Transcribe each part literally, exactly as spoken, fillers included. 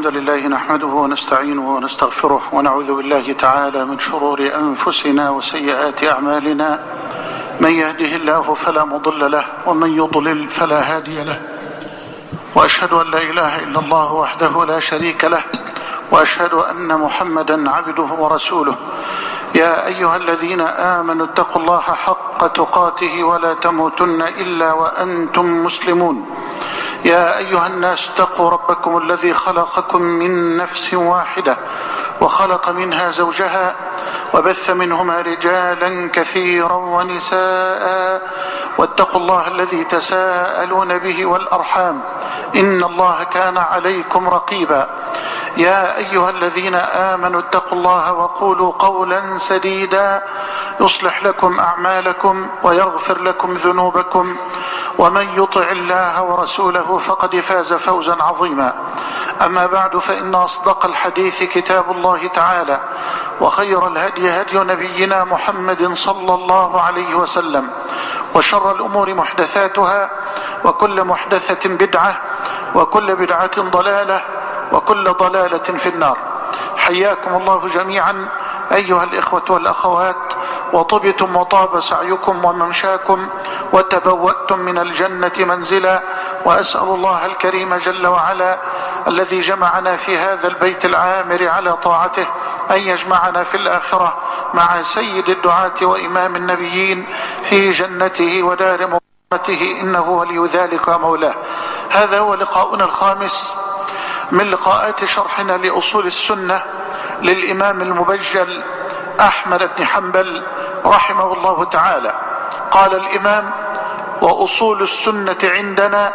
لله نحمده ونستعينه ونستغفره ونعوذ بالله تعالى من شرور أنفسنا وسيئات أعمالنا. من يهده الله فلا مضل له ومن يضلل فلا هادي له، وأشهد أن لا إله إلا الله وحده لا شريك له، وأشهد أن محمدا عبده ورسوله. يا أيها الذين آمنوا اتقوا الله حق تقاته ولا تموتن إلا وأنتم مسلمون. يا أيها الناس اتقوا ربكم الذي خلقكم من نفس واحدة وخلق منها زوجها وبث منهما رجالا كثيرا ونساء، واتقوا الله الذي تساءلون به والأرحام إن الله كان عليكم رقيبا. يا أيها الذين آمنوا اتقوا الله وقولوا قولا سديدا يصلح لكم أعمالكم ويغفر لكم ذنوبكم، ومن يطع الله ورسوله فقد فاز فوزا عظيما. أما بعد، فإن أصدق الحديث كتاب الله تعالى، وخير الهدي هدي نبينا محمد صلى الله عليه وسلم، وشر الأمور محدثاتها، وكل محدثة بدعة، وكل بدعة ضلالة، وكل ضلالة في النار. حياكم الله جميعا أيها الإخوة والأخوات، وطبتم وطاب سعيكم وممشاكم وتبوأتم من الجنة منزلا، وأسأل الله الكريم جل وعلا الذي جمعنا في هذا البيت العامر على طاعته أن يجمعنا في الآخرة مع سيد الدعاة وإمام النبيين في جنته ودار مقامته، إنه ولي ذلك ومولاه. هذا هو لقاؤنا الخامس من لقاءات شرحنا لأصول السنة للإمام المبجل أحمد بن حنبل رحمه الله تعالى. قال الإمام: وأصول السنة عندنا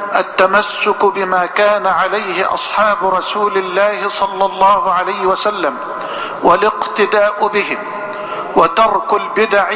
التمسك بما كان عليه أصحاب رسول الله صلى الله عليه وسلم والاقتداء بهم، وترك البدع،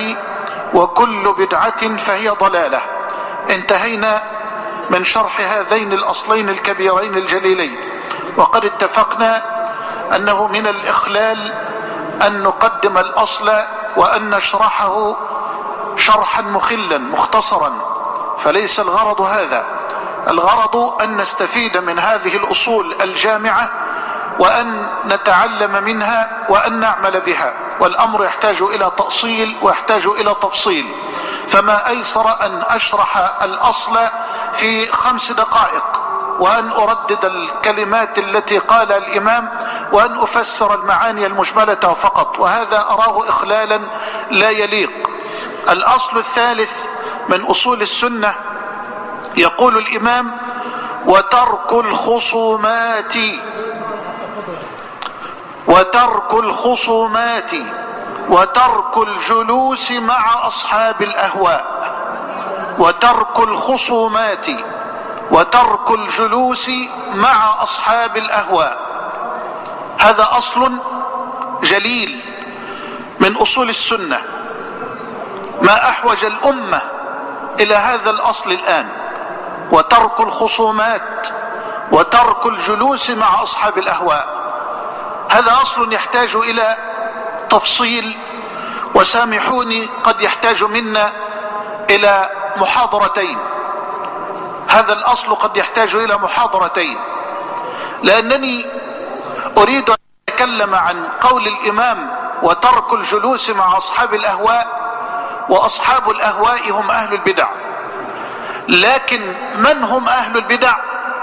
وكل بدعة فهي ضلالة. انتهينا من شرح هذين الأصلين الكبيرين الجليلين، وقد اتفقنا أنه من الإخلال أن نقدم الأصل وأن نشرحه شرحا مخلا مختصرا، فليس الغرض هذا. الغرض أن نستفيد من هذه الأصول الجامعة وأن نتعلم منها وأن نعمل بها، والأمر يحتاج إلى تأصيل ويحتاج إلى تفصيل، فما أيسر أن أشرح الأصل في خمس دقائق، وأن أردد الكلمات التي قال الإمام، وأن أفسر المعاني المجملة فقط، وهذا أراه إخلالا لا يليق. الأصل الثالث من أصول السنة، يقول الإمام: وترك الخصومات وترك الخصومات وترك الجلوس مع أصحاب الأهواء وترك الخصومات وترك الجلوس مع أصحاب الأهواء. هذا أصل جليل من أصول السنة، ما أحوج الأمة إلى هذا الأصل الآن: وترك الخصومات وترك الجلوس مع أصحاب الأهواء. هذا أصل يحتاج إلى تفصيل، وسامحوني قد يحتاج منا إلى محاضرتين. هذا الأصل قد يحتاج إلى محاضرتين، لأنني أريد أن أتكلم عن قول الإمام: وترك الجلوس مع أصحاب الأهواء، وأصحاب الأهواء هم أهل البدع. لكن من هم أهل البدع؟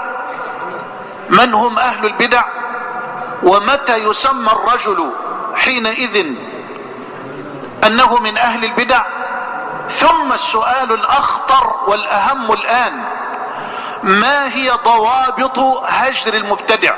من هم أهل البدع؟ ومتى يسمى الرجل حينئذ أنه من أهل البدع؟ ثم السؤال الأخطر والأهم الآن: ما هي ضوابط هجر المبتدع؟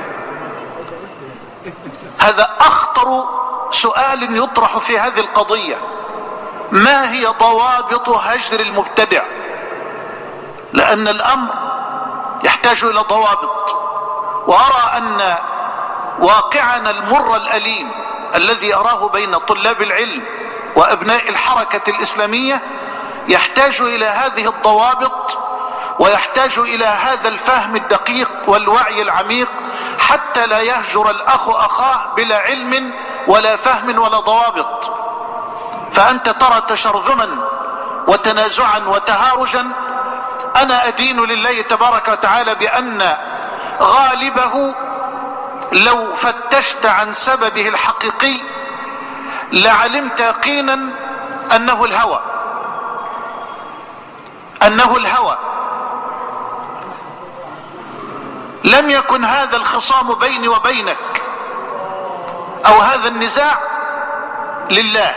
هذا أخطر سؤال يطرح في هذه القضية. ما هي ضوابط هجر المبتدع؟ لأن الأمر يحتاج إلى ضوابط. وأرى أن واقعنا المر الأليم الذي أراه بين طلاب العلم وأبناء الحركة الإسلامية يحتاج إلى هذه الضوابط، ويحتاج إلى هذا الفهم الدقيق والوعي العميق، حتى لا يهجر الأخ أخاه بلا علم ولا فهم ولا ضوابط. فأنت ترى تشرذما وتنازعا وتهارجا. أنا أدين لله تبارك وتعالى بأن غالبه لو فتشت عن سببه الحقيقي لعلمت يقينا انه الهوى انه الهوى لم يكن هذا الخصام بيني وبينك او هذا النزاع لله،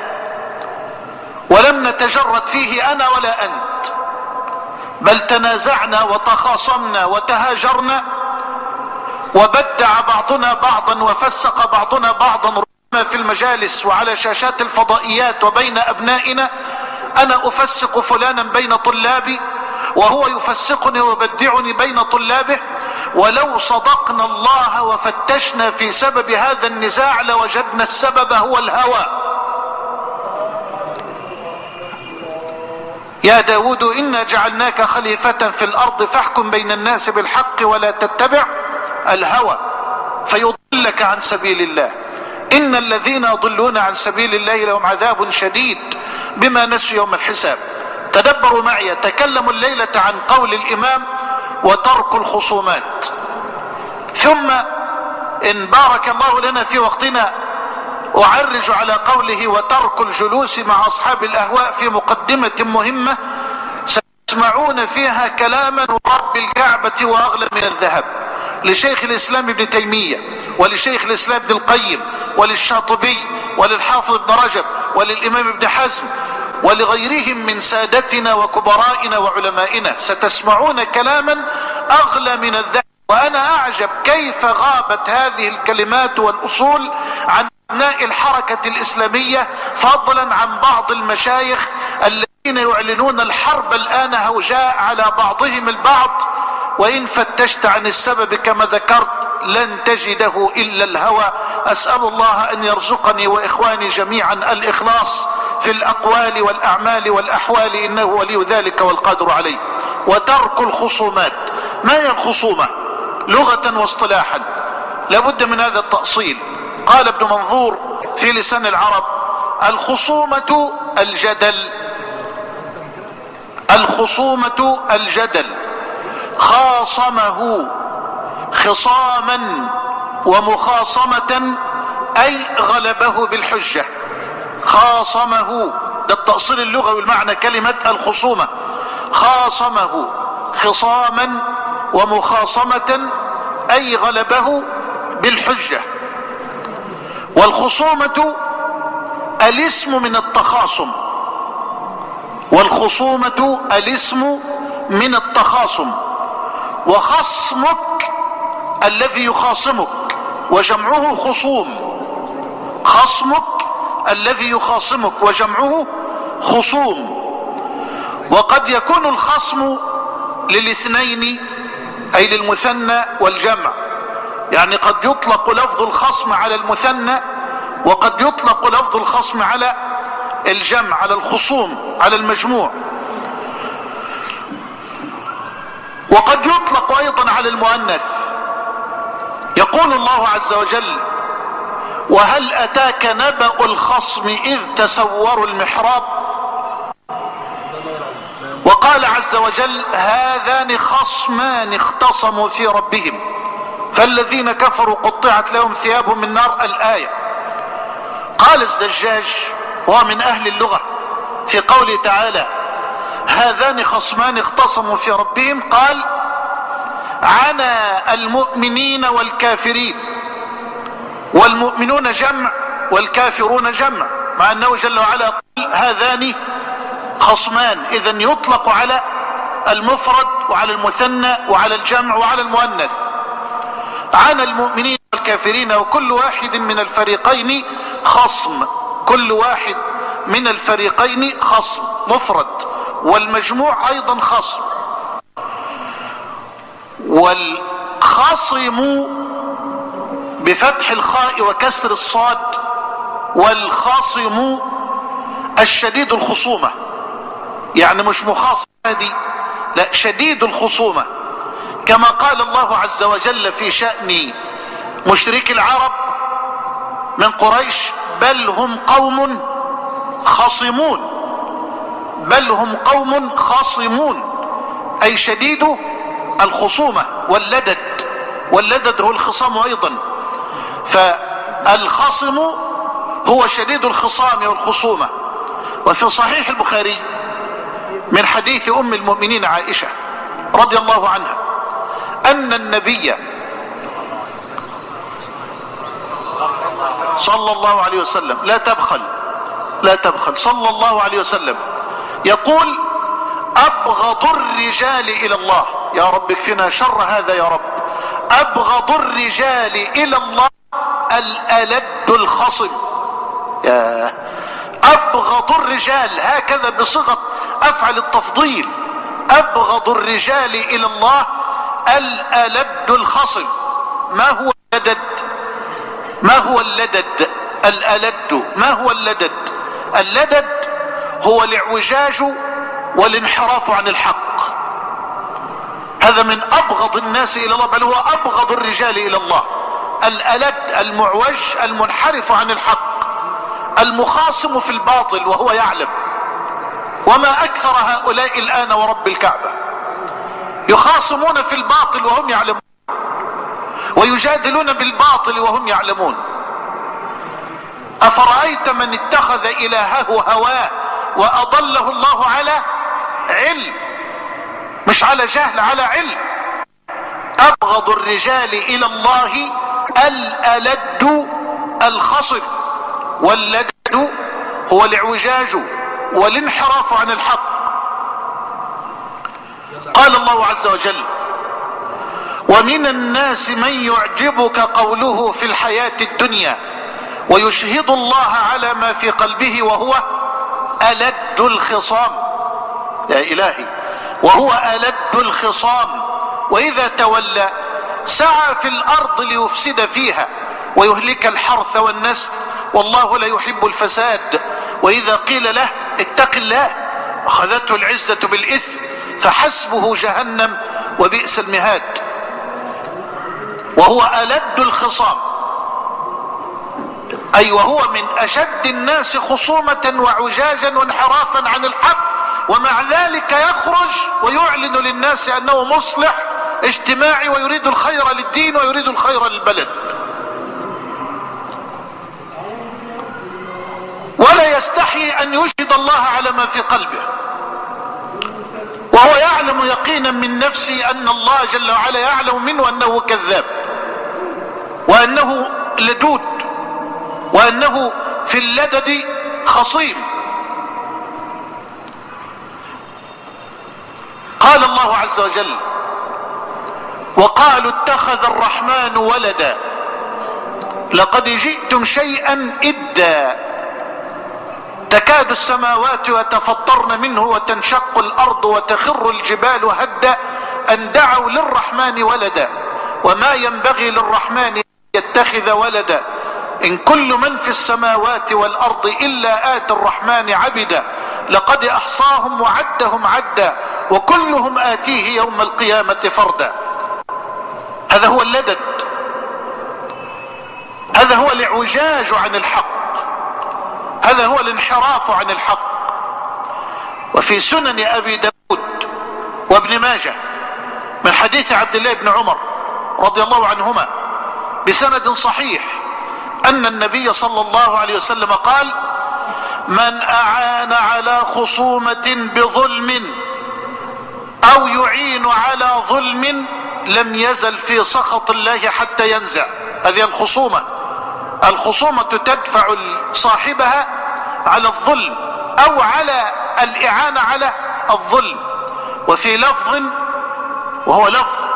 ولم نتجرد فيه انا ولا انت، بل تنازعنا وتخاصمنا وتهاجرنا، وبدع بعضنا بعضا وفسق بعضنا بعضا، ربما في المجالس وعلى شاشات الفضائيات وبين ابنائنا. انا افسق فلانا بين طلابي وهو يفسقني ويبدعني بين طلابه. ولو صدقنا الله وفتشنا في سبب هذا النزاع لوجدنا السبب هو الهوى. يا داود إنا جعلناك خليفة في الأرض فاحكم بين الناس بالحق ولا تتبع الهوى فيضلك عن سبيل الله. إن الذين يضلون عن سبيل الله لهم عذاب شديد بما نسوا يوم الحساب. تدبروا معي، تكلموا الليلة عن قول الإمام وترك الخصومات، ثم إن بارك الله لنا في وقتنا أعرج على قوله وترك الجلوس مع أصحاب الأهواء في مقدمة مهمة ستسمعون فيها كلاما ورب الكعبة وأغلى من الذهب لشيخ الإسلام ابن تيمية ولشيخ الإسلام ابن القيم وللشاطبي وللحافظ ابن رجب وللإمام ابن حزم ولغيرهم من سادتنا وكبرائنا وعلمائنا. ستسمعون كلاما أغلى من الذهب، وأنا أعجب كيف غابت هذه الكلمات والأصول عن أبناء الحركة الإسلامية، فضلا عن بعض المشايخ الذين يعلنون الحرب الآن هوجاء على بعضهم البعض. وإن فتشت عن السبب كما ذكرت لن تجده إلا الهوى. أسأل الله أن يرزقني وإخواني جميعا الإخلاص في الأقوال والأعمال والأحوال، إنه ولي ذلك والقادر عليه. وترك الخصومات. ما هي الخصومة لغة واصطلاحا؟ لابد من هذا التأصيل. قال ابن منظور في لسان العرب: الخصومة الجدل. الخصومة الجدل. خاصمه خصاما ومخاصمة أي غلبه بالحجة. خاصمه ده التأصيل اللغوي المعنى كلمة الخصومة. خاصمه خصاما ومخاصمة أي غلبه بالحجة. والخصومة الاسم من التخاصم. والخصومة الاسم من التخاصم. وخصمك الذي يخاصمك وجمعه خصوم. خصمك الذي يخاصمك وجمعه خصوم. وقد يكون الخصم للاثنين أي للمثنى والجمع، يعني قد يطلق لفظ الخصم على المثنى وقد يطلق لفظ الخصم على الجمع، على الخصوم، على المجموع. وقد يطلق أيضا على المؤنث. يقول الله عز وجل: وهل أتاك نبأ الخصم إذ تسوروا المحراب. وقال عز وجل: هذان خصمان اختصموا في ربهم فالذين كفروا قطعت لهم ثياب من نار. الآية. قال الزجاج وهو من أهل اللغة في قوله تعالى: هذان خصمان اختصموا في ربهم، قال: عنا المؤمنين والكافرين. والمؤمنون جمع والكافرون جمع، مع أنه جل وعلا قال هذان خصمان، إذن يطلق على المفرد وعلى المثنى وعلى الجمع وعلى المؤنث. عنا المؤمنين والكافرين، وكل واحد من الفريقين خصم. كل واحد من الفريقين خصم مفرد، والمجموع أيضا خصم. والخصم بفتح الخاء وكسر الصاد. والخصم الشديد الخصومة، يعني مش مخاصم هذه، لا، شديد الخصومة، كما قال الله عز وجل في شأن مشرك العرب من قريش: بل هم قوم خصمون. بل هم قوم خصمون أي شديد الخصومة واللدد واللدد هو الخصام ايضا. فالخصم هو شديد الخصام والخصومة. وفي صحيح البخاري من حديث ام المؤمنين عائشة رضي الله عنها ان النبي صلى الله عليه وسلم لا تبخل لا تبخل صلى الله عليه وسلم يقول: ابغض الرجال الى الله، يا رب اكفنا شر هذا يا رب، ابغض الرجال الى الله الالد الخصم. يا ابغض الرجال، هكذا بصيغة افعل التفضيل، ابغض الرجال الى الله الالد الخصم. ما هو اللدد؟ ما هو اللدد؟ الالد ما هو اللدد؟ اللدد هو الاعوجاج والانحراف عن الحق. هذا من ابغض الناس الى الله، بل هو ابغض الرجال الى الله. الالد المعوج المنحرف عن الحق، المخاصم في الباطل وهو يعلم. وما اكثر هؤلاء الان ورب الكعبة يخاصمون في الباطل وهم يعلمون، ويجادلون بالباطل وهم يعلمون. افرأيت من اتخذ الهه هواه واضله الله على علم، مش على جهل، على علم. ابغض الرجال الى الله الالد الخصم، واللدد هو الاعوجاج والانحراف عن الحق. قال الله عز وجل: ومن الناس من يعجبك قوله في الحياة الدنيا ويشهد الله على ما في قلبه وهو ألد الخصام. يا إلهي، وهو ألد الخصام، وإذا تولى سعى في الأرض ليفسد فيها ويهلك الحرث والنسل والله لا يحب الفساد. وإذا قيل له اتق الله أخذته العزة بالإثم فحسبه جهنم وبئس المهاد. وهو ألد الخصام، أي وهو من أشد الناس خصومة وعجاجا وانحرافا عن الحق، ومع ذلك يخرج ويعلن للناس أنه مصلح اجتماعي ويريد الخير للدين ويريد الخير للبلد، ولا يستحي أن يشهد الله على ما في قلبه، وهو يعلم يقينا من نفسه أن الله جل وعلا يعلم منه أنه كذاب، وأنه لدود، وأنه في اللدد خصيم. قال الله عز وجل: وقالوا اتخذ الرحمن ولدا لقد جئتم شيئا إدا تكاد السماوات يتفطرن منه وتنشق الأرض وتخر الجبال هدا أن دعوا للرحمن ولدا وما ينبغي للرحمن أن يتخذ ولدا إن كل من في السماوات والأرض إلا آتي الرحمن عبدا لقد أحصاهم وعدهم عدا وكلهم آتيه يوم القيامة فردا. هذا هو اللدد، هذا هو الاعوجاج عن الحق، هذا هو الانحراف عن الحق. وفي سنن أبي داود وابن ماجه من حديث عبد الله بن عمر رضي الله عنهما بسند صحيح أن النبي صلى الله عليه وسلم قال: من أعان على خصومة بظلم أو يعين على ظلم لم يزل في سخط الله حتى ينزع. هذه الخصومة، الخصومة تدفع صاحبها على الظلم أو على الإعانة على الظلم. وفي لفظ، وهو لفظ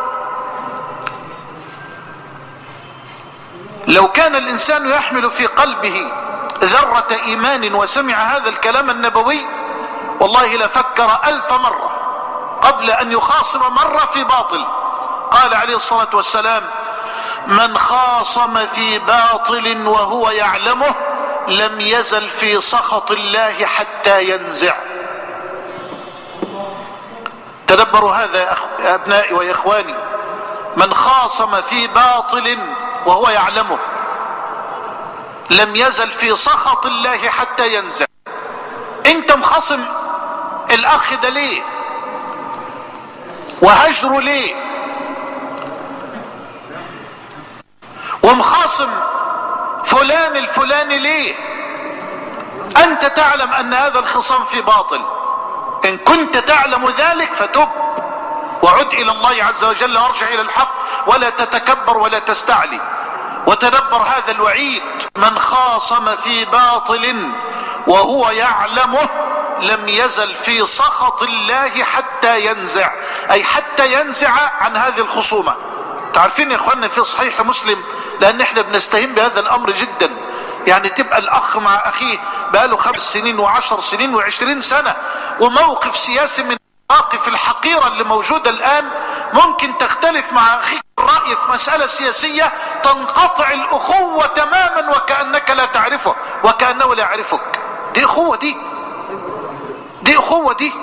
لو كان الإنسان يحمل في قلبه ذرة إيمان وسمع هذا الكلام النبوي والله لفكر ألف مرة قبل أن يخاصم مرة في باطل. قال عليه الصلاة والسلام: من خاصم في باطل وهو يعلمه لم يزل في سخط الله حتى ينزع. تدبروا هذا يا أبنائي ويا إخواني. من خاصم في باطل وهو يعلمه لم يزل في سخط الله حتى ينزع. انت مخاصم الاخ ده ليه؟ وهجره ليه؟ ومخاصم فلان الفلاني ليه؟ انت تعلم ان هذا الخصام في باطل. ان كنت تعلم ذلك فتب وعد الى الله عز وجل وارجع الى الحق، ولا تتكبر ولا تستعلي. وتدبر هذا الوعيد: من خاصم في باطل وهو يعلمه لم يزل في سخط الله حتى ينزع، اي حتى ينزع عن هذه الخصومة. تعرفين يا اخواننا في صحيح مسلم، لان احنا بنستهين بهذا الامر جدا، يعني تبقى الاخ مع اخيه بقاله خمس سنين وعشر سنين وعشرين سنة، وموقف سياسي من المواقف الحقيرة اللي موجودة الان ممكن تختلف مع اخيك الرأي في مسألة سياسية، تنقطع الاخوة تماما وكأنك لا تعرفه وكأنه لا يعرفك. دي اخوة دي دي اخوة دي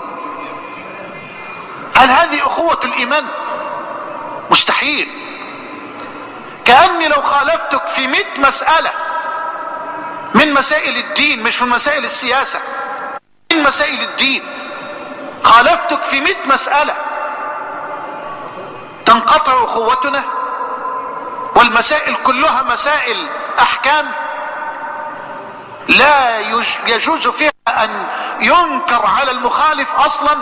هل هذه اخوة الايمان؟ مستحيل. كأني لو خالفتك في مئة مسألة من مسائل الدين، مش من مسائل السياسة، من مسائل الدين، خالفتك في مئة مسألة، تنقطع اخوتنا؟ والمسائل كلها مسائل احكام لا يجوز فيها ان ينكر على المخالف اصلا.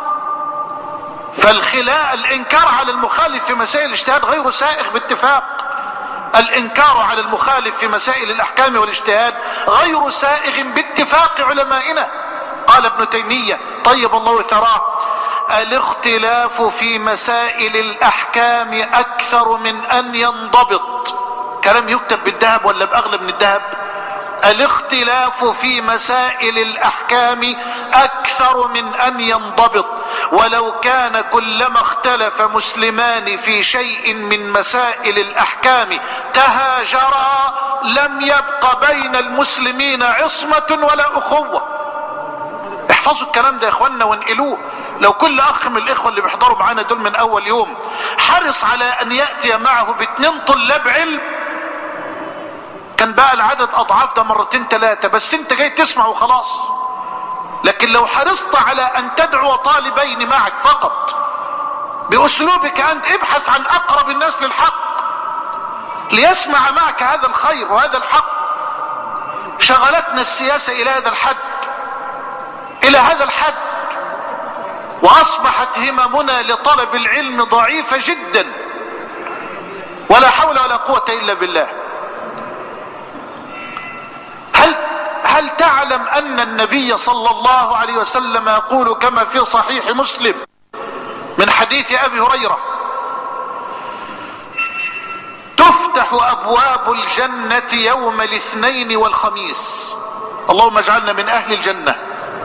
فالخلاء الانكار على المخالف في مسائل الاجتهاد غير سائغ باتفاق. الانكار على المخالف في مسائل الاحكام والاجتهاد غير سائغ باتفاق علمائنا. قال ابن تيمية طيب الله ثراه: الاختلاف في مسائل الاحكام اكثر من ان ينضبط. كلام يكتب بالذهب ولا باغلى من الذهب؟ الاختلاف في مسائل الاحكام اكثر من ان ينضبط، ولو كان كلما اختلف مسلمان في شيء من مسائل الاحكام تهاجرا لم يبق بين المسلمين عصمة ولا اخوة. احفظوا الكلام ده يا اخوانا وانقلوه. لو كل اخ من الاخوة اللي بيحضروا معانا دول من اول يوم حرص على ان يأتي معه باثنين طلاب علم، كان بقى العدد اضعاف ده مرتين ثلاثة، بس انت جاي تسمع وخلاص. لكن لو حرصت على ان تدعو طالبين معك فقط باسلوبك انت، ابحث عن اقرب الناس للحق ليسمع معك هذا الخير وهذا الحق. شغلتنا السياسة الى هذا الحد، الى هذا الحد، واصبحت هممنا لطلب العلم ضعيفة جدا، ولا حول ولا قوة الا بالله. هل هل تعلم ان النبي صلى الله عليه وسلم يقول كما في صحيح مسلم من حديث ابي هريرة: تفتح ابواب الجنة يوم الاثنين والخميس. اللهم اجعلنا من اهل الجنة.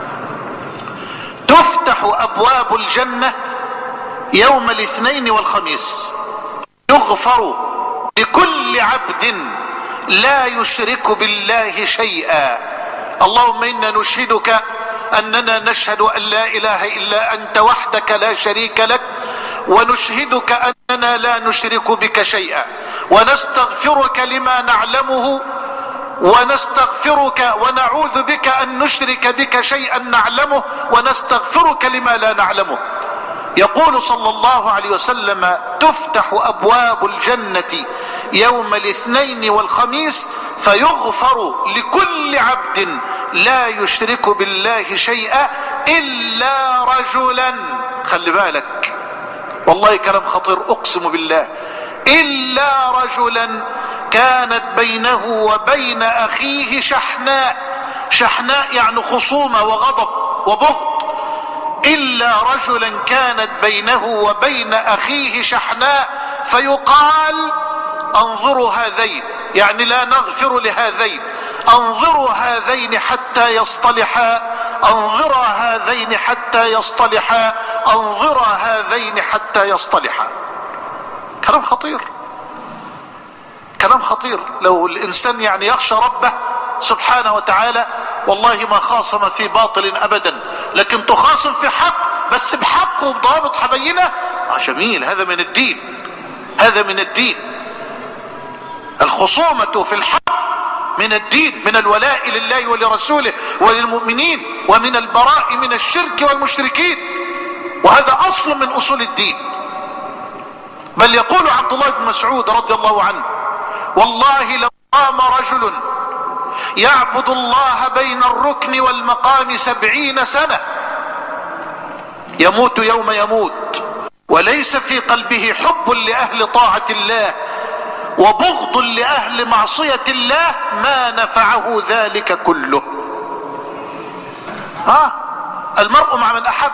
تفتح ابواب الجنة يوم الاثنين والخميس، يغفر لكل عبد لا يشرك بالله شيئا. اللهم انا نشهدك اننا نشهد ان لا اله الا انت وحدك لا شريك لك، ونشهدك اننا لا نشرك بك شيئا، ونستغفرك لما نعلمه، ونستغفرك ونعوذ بك ان نشرك بك شيئا نعلمه، ونستغفرك لما لا نعلمه. يقول صلى الله عليه وسلم: تفتح ابواب الجنة يوم الاثنين والخميس فيغفر لكل عبد لا يشرك بالله شيئا الا رجلا. خلي بالك والله كلام خطير اقسم بالله. الا رجلا كانت بينه وبين اخيه شحناء. شحناء يعني خصومة وغضب وبغض. الا رجلا كانت بينه وبين اخيه شحناء فيقال: انظروا هذين، يعني لا نغفر لهذين، انظروا هذين حتى يصطلحا، انظرا هذين حتى يصطلحا، انظرا هذين حتى يصطلحا. كلام خطير، كلام خطير. لو الانسان يعني يخشى ربه سبحانه وتعالى والله ما خاصم في باطل ابدا، لكن تخاصم في حق بس بحق وبضوابط حبينه. اه جميل، هذا من الدين، هذا من الدين. الخصومة في الحق من الدين، من الولاء لله ولرسوله وللمؤمنين، ومن البراء من الشرك والمشركين، وهذا اصل من اصول الدين. بل يقول عبد الله بن مسعود رضي الله عنه: والله لو قام رجل يعبد الله بين الركن والمقام سبعين سنة يموت يوم يموت وليس في قلبه حب لأهل طاعة الله وبغض لأهل معصية الله ما نفعه ذلك كله. ها المرء مع من أحب.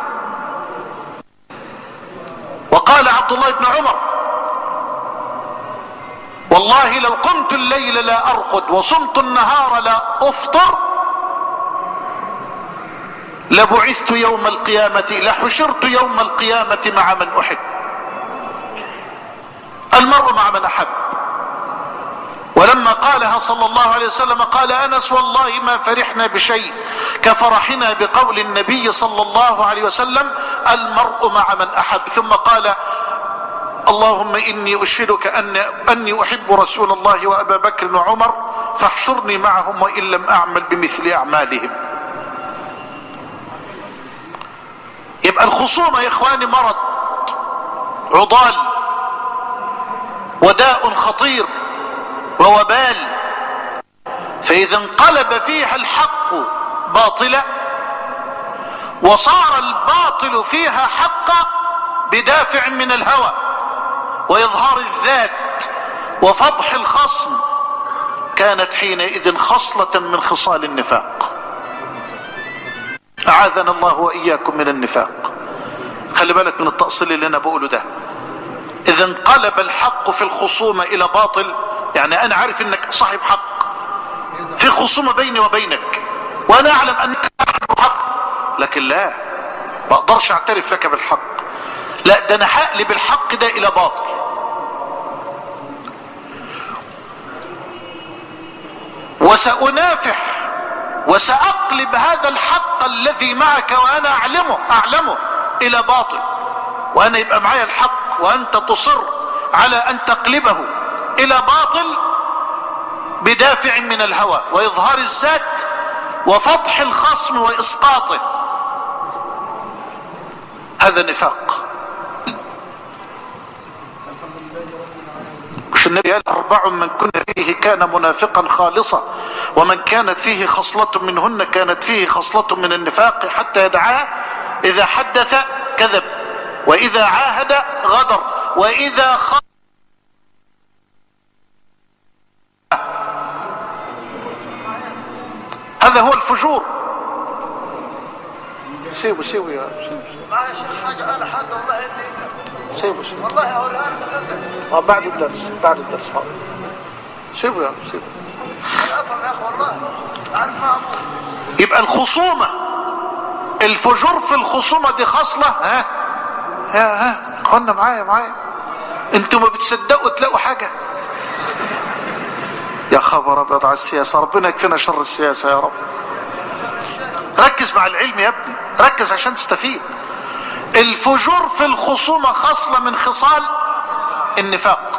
وقال عبد الله بن عمر والله لو قمت الليل لا أرقد وصمت النهار لا أفطر لبعثت يوم القيامة لحشرت يوم القيامة مع من أحب. المرء مع من أحب. ولما قالها صلى الله عليه وسلم قال أنس والله ما فرحنا بشيء كفرحنا بقول النبي صلى الله عليه وسلم المرء مع من أحب. ثم قال اللهم إني أشهدك أن أني أحب رسول الله وأبا بكر وعمر فاحشرني معهم وإن لم أعمل بمثل أعمالهم. يبقى الخصومة يا إخواني مرض عضال وداء خطير ووبال، فإذا انقلب فيها الحق باطلا وصار الباطل فيها حقا بدافع من الهوى وإظهار الذات وفضح الخصم كانت حينئذ خصلة من خصال النفاق. أعاذنا الله وإياكم من النفاق. خلي بالك من التأصيل اللي أنا بقوله ده. إذا انقلب الحق في الخصومة إلى باطل، يعني أنا عارف أنك صاحب حق في خصومة بيني وبينك وأنا أعلم أنك صاحب حق، لكن لا ما أقدرش أعترف لك بالحق، لا ده أنا هقلب الحق ده إلى باطل. وسأنافح وسأقلب هذا الحق الذي معك وأنا أعلمه أعلمه إلى باطل، وأنا يبقى معايا الحق وأنت تصر على أن تقلبه إلى باطل بدافع من الهوى وإظهار الذات وفضح الخصم وإسقاطه. هذا نفاق. مش النبي قال أربع من كن فيه كان منافقا خالصا ومن كانت فيه خصلة منهن كانت فيه خصلة من النفاق حتى يدعاه إذا حدث كذب وإذا عاهد غدر وإذا خ... هذا هو الفجور. سيبوا سيبوا يا سيبوا ما يشيل حاجة قال حد والله يسيبها سيبوا سيبوا والله أوريها لك اه بعد الدرس بعد الدرس حاضر. سيبوا يا سيبوا أنا أفهم يا أخي والله أسمع أبوك. يبقى الخصومة الفجور في الخصومة دي خصلة. ها ها ها اخوانا معايا معايا انتوا ما بتصدقوا تلاقوا حاجة. يا خبر ابيض على السياسة، ربنا يكفينا شر السياسة يا رب. ركز مع العلم يا ابني، ركز عشان تستفيد. الفجور في الخصومة خصلة من خصال النفاق.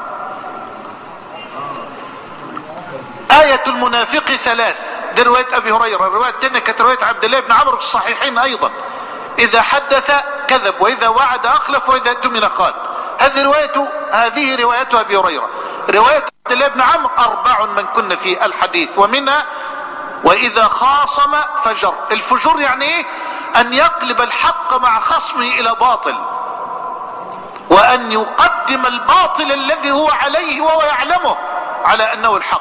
آية المنافق ثلاث، دي رواية أبي هريرة. الرواية الثانية كانت رواية عبد الله بن عمرو في الصحيحين أيضا. إذا حدث كذب وإذا وعد أخلف وإذا اؤتمن خان. هذه رواية هذه رواية أبي هريرة. رواية عبد الله بن عمرو أربع من كن في الحديث ومنها وإذا خاصم فجر. الفجور يعني إيه؟ أن يقلب الحق مع خصمه إلى باطل وأن يقدم الباطل الذي هو عليه وهو يعلمه على أنه الحق.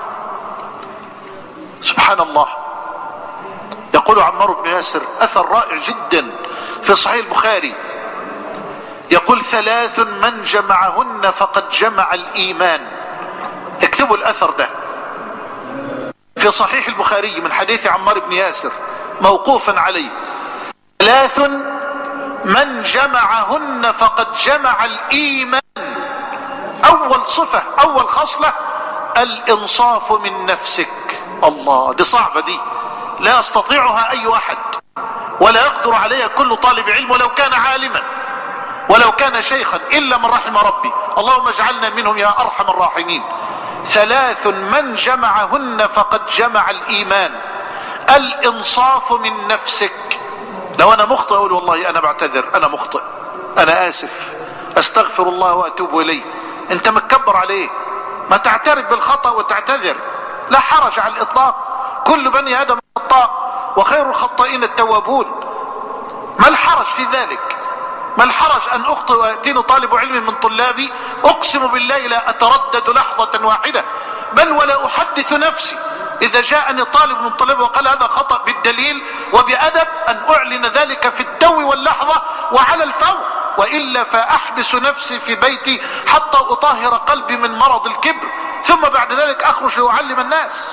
سبحان الله. يقول عمار بن ياسر أثر رائع جدا في صحيح البخاري، يقول ثلاث من جمعهن فقد جمع الإيمان. اكتبوا الأثر ده في صحيح البخاري من حديث عمار بن ياسر موقوفا عليه. ثلاث من جمعهن فقد جمع الإيمان. أول صفة أول خصلة الإنصاف من نفسك. الله دي صعبة، دي لا يستطيعها أي أحد ولا يقدر عليها كل طالب علم ولو كان عالما ولو كان شيخا إلا من رحم ربي. اللهم اجعلنا منهم يا أرحم الراحمين. ثلاث من جمعهن فقد جمع الإيمان. الإنصاف من نفسك. لو أنا مخطئ أقول والله أنا بعتذر، أنا مخطئ، أنا آسف، أستغفر الله وأتوب إليه. أنت متكبر عليه، ما تعترف بالخطأ وتعتذر، لا حرج على الإطلاق، كل بني آدم خطاء وخير الخطائين التوابون. ما الحرج في ذلك؟ ما الحرج أن أخطئ ويأتيني طالب علم من طلابي أقسم بالله لا أتردد لحظة واحدة، بل ولا أحدث نفسي إذا جاءني طالب من طلابي وقال هذا خطأ بالدليل وبأدب أن أعلن ذلك في التو واللحظة وعلى الفور، وإلا فأحبس نفسي في بيتي حتى أطهر قلبي من مرض الكبر، ثم بعد ذلك أخرج لأعلم الناس.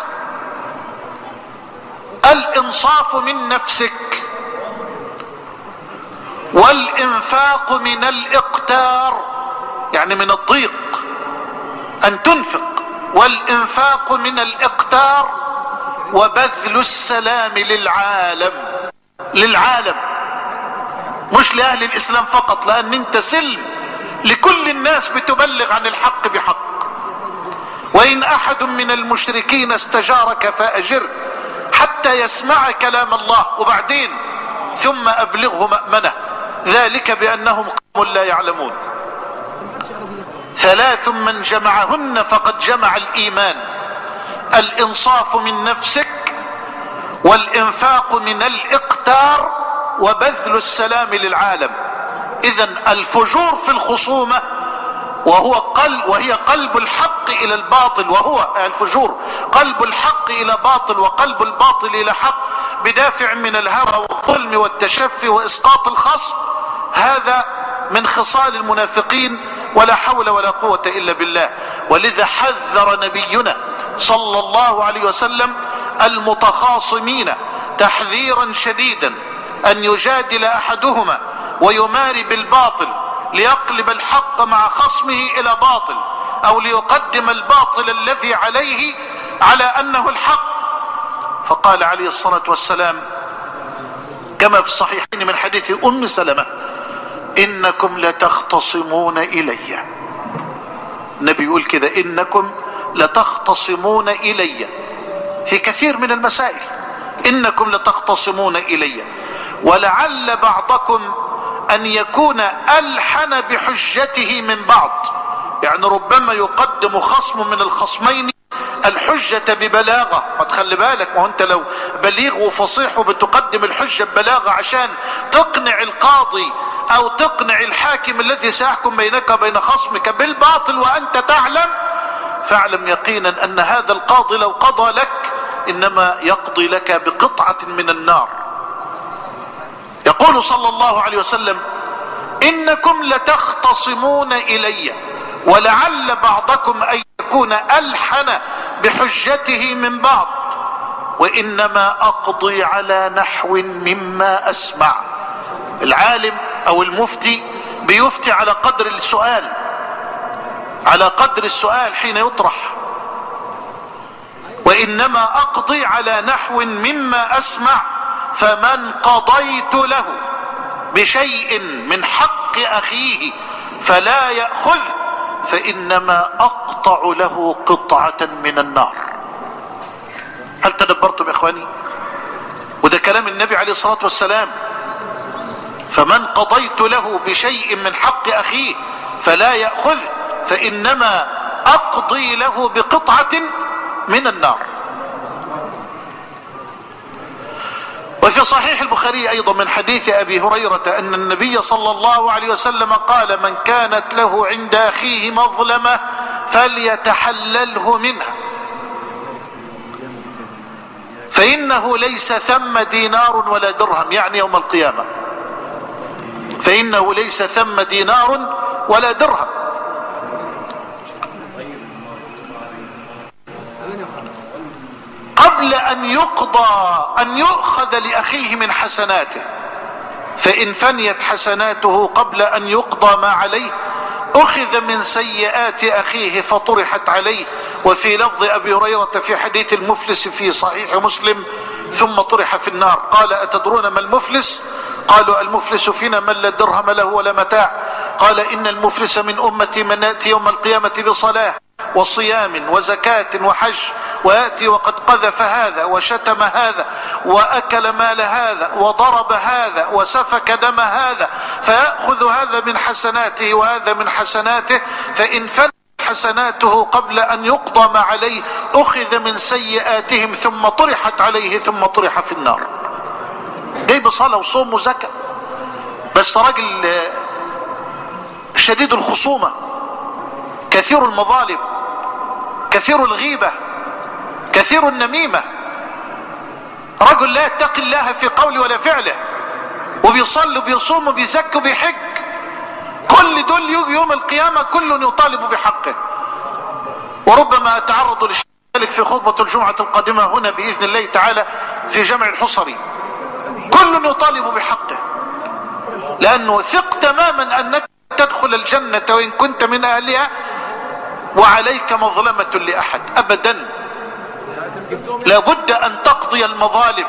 الإنصاف من نفسك، والإنفاق من الإقتار، يعني من الضيق أن تنفق، والإنفاق من الإقتار، وبذل السلام للعالم للعالم مش لأهل الإسلام فقط، لأن انت سلم لكل الناس بتبلغ عن الحق بحق. وإن أحد من المشركين استجارك فأجره حتى يسمع كلام الله، وبعدين ثم أبلغه مأمنه، ذلك بأنهم قوم لا يعلمون. ثلاث من جمعهن فقد جمع الإيمان: الإنصاف من نفسك، والإنفاق من الإقتار، وبذل السلام للعالم. إذن الفجور في الخصومة وهو قلب وهي قلب الحق إلى الباطل، وهو الفجور قلب الحق إلى باطل وقلب الباطل إلى حق بدافع من الهوى والظلم والتشفي وإسقاط الخصم، هذا من خصال المنافقين، ولا حول ولا قوة إلا بالله. ولذا حذر نبينا صلى الله عليه وسلم المتخاصمين تحذيرا شديدا أن يجادل أحدهما ويماري بالباطل ليقلب الحق مع خصمه إلى باطل، أو ليقدم الباطل الذي عليه على أنه الحق. فقال عليه الصلاة والسلام كما في الصحيحين من حديث أم سلمة: إنكم لتختصمون إلي. النبي يقول كده: إنكم لتختصمون إلي في كثير من المسائل، إنكم لتختصمون إلي، ولعل بعضكم أن يكون ألحن بحجته من بعض. يعني ربما يقدم خصم من الخصمين الحجة ببلاغة، ما تخلي بالك، ما هو انت لو بليغ وفصيح وبتقدم الحجة ببلاغة عشان تقنع القاضي او تقنع الحاكم الذي سيحكم بينك وبين خصمك بالباطل وانت تعلم، فاعلم يقينا ان هذا القاضي لو قضى لك انما يقضي لك بقطعة من النار. يقول صلى الله عليه وسلم: إنكم لتختصمون إلي، ولعل بعضكم أن يكون ألحن بحجته من بعض، وإنما أقضي على نحو مما أسمع. العالم أو المفتي بيفتي على قدر السؤال، على قدر السؤال حين يطرح. وإنما أقضي على نحو مما أسمع، فمن قضيت له بشيء من حق أخيه فلا يأخذ، فإنما أقطع له قطعة من النار. هل تدبرتم إخواني؟ وده كلام النبي عليه الصلاة والسلام: فمن قضيت له بشيء من حق أخيه فلا يأخذ، فإنما أقضي له بقطعة من النار. وفي صحيح البخاري أيضا من حديث أبي هريرة أن النبي صلى الله عليه وسلم قال: من كانت له عند أخيه مظلمة فليتحلله منها، فإنه ليس ثم دينار ولا درهم، يعني يوم القيامة، فإنه ليس ثم دينار ولا درهم. قبل أن يقضى أن يؤخذ لأخيه من حسناته، فإن فنيت حسناته قبل أن يقضى ما عليه أخذ من سيئات أخيه فطرحت عليه. وفي لفظ أبي هريرة في حديث المفلس في صحيح مسلم: ثم طرح في النار. قال: أتدرون ما المفلس؟ قالوا: المفلس فينا من لا درهم له ولا متاع. قال: إن المفلس من أمتي من يأتي يوم القيامة بصلاة وصيام وزكاة وحج، ويأتي وقد قذف هذا وشتم هذا وأكل مال هذا وضرب هذا وسفك دم هذا، فيأخذ هذا من حسناته وهذا من حسناته، فإن فنت حسناته قبل أن يقضى ما عليه أخذ من سيئاتهم ثم طرحت عليه ثم طرح في النار. جايب صلاة وصوم وزكاة، بس راجل شديد الخصومة، كثير المظالم، كثير الغيبة، كثير النميمة، رجل لا يتقي الله في قوله ولا فعله، وبيصلي وبيصوم وبيزكي وبيحج. كل دول يجي يوم القيامة كل يطالب بحقه. وربما أتعرض لذلك في خطبة الجمعة القادمة هنا بإذن الله تعالى في جامع الحصري. كل يطالب بحقه، لأنه ثق تماما أنك تدخل الجنة وإن كنت من أهلها وعليك مظلمة لأحد أبدا. لابد أن تقضي المظالم،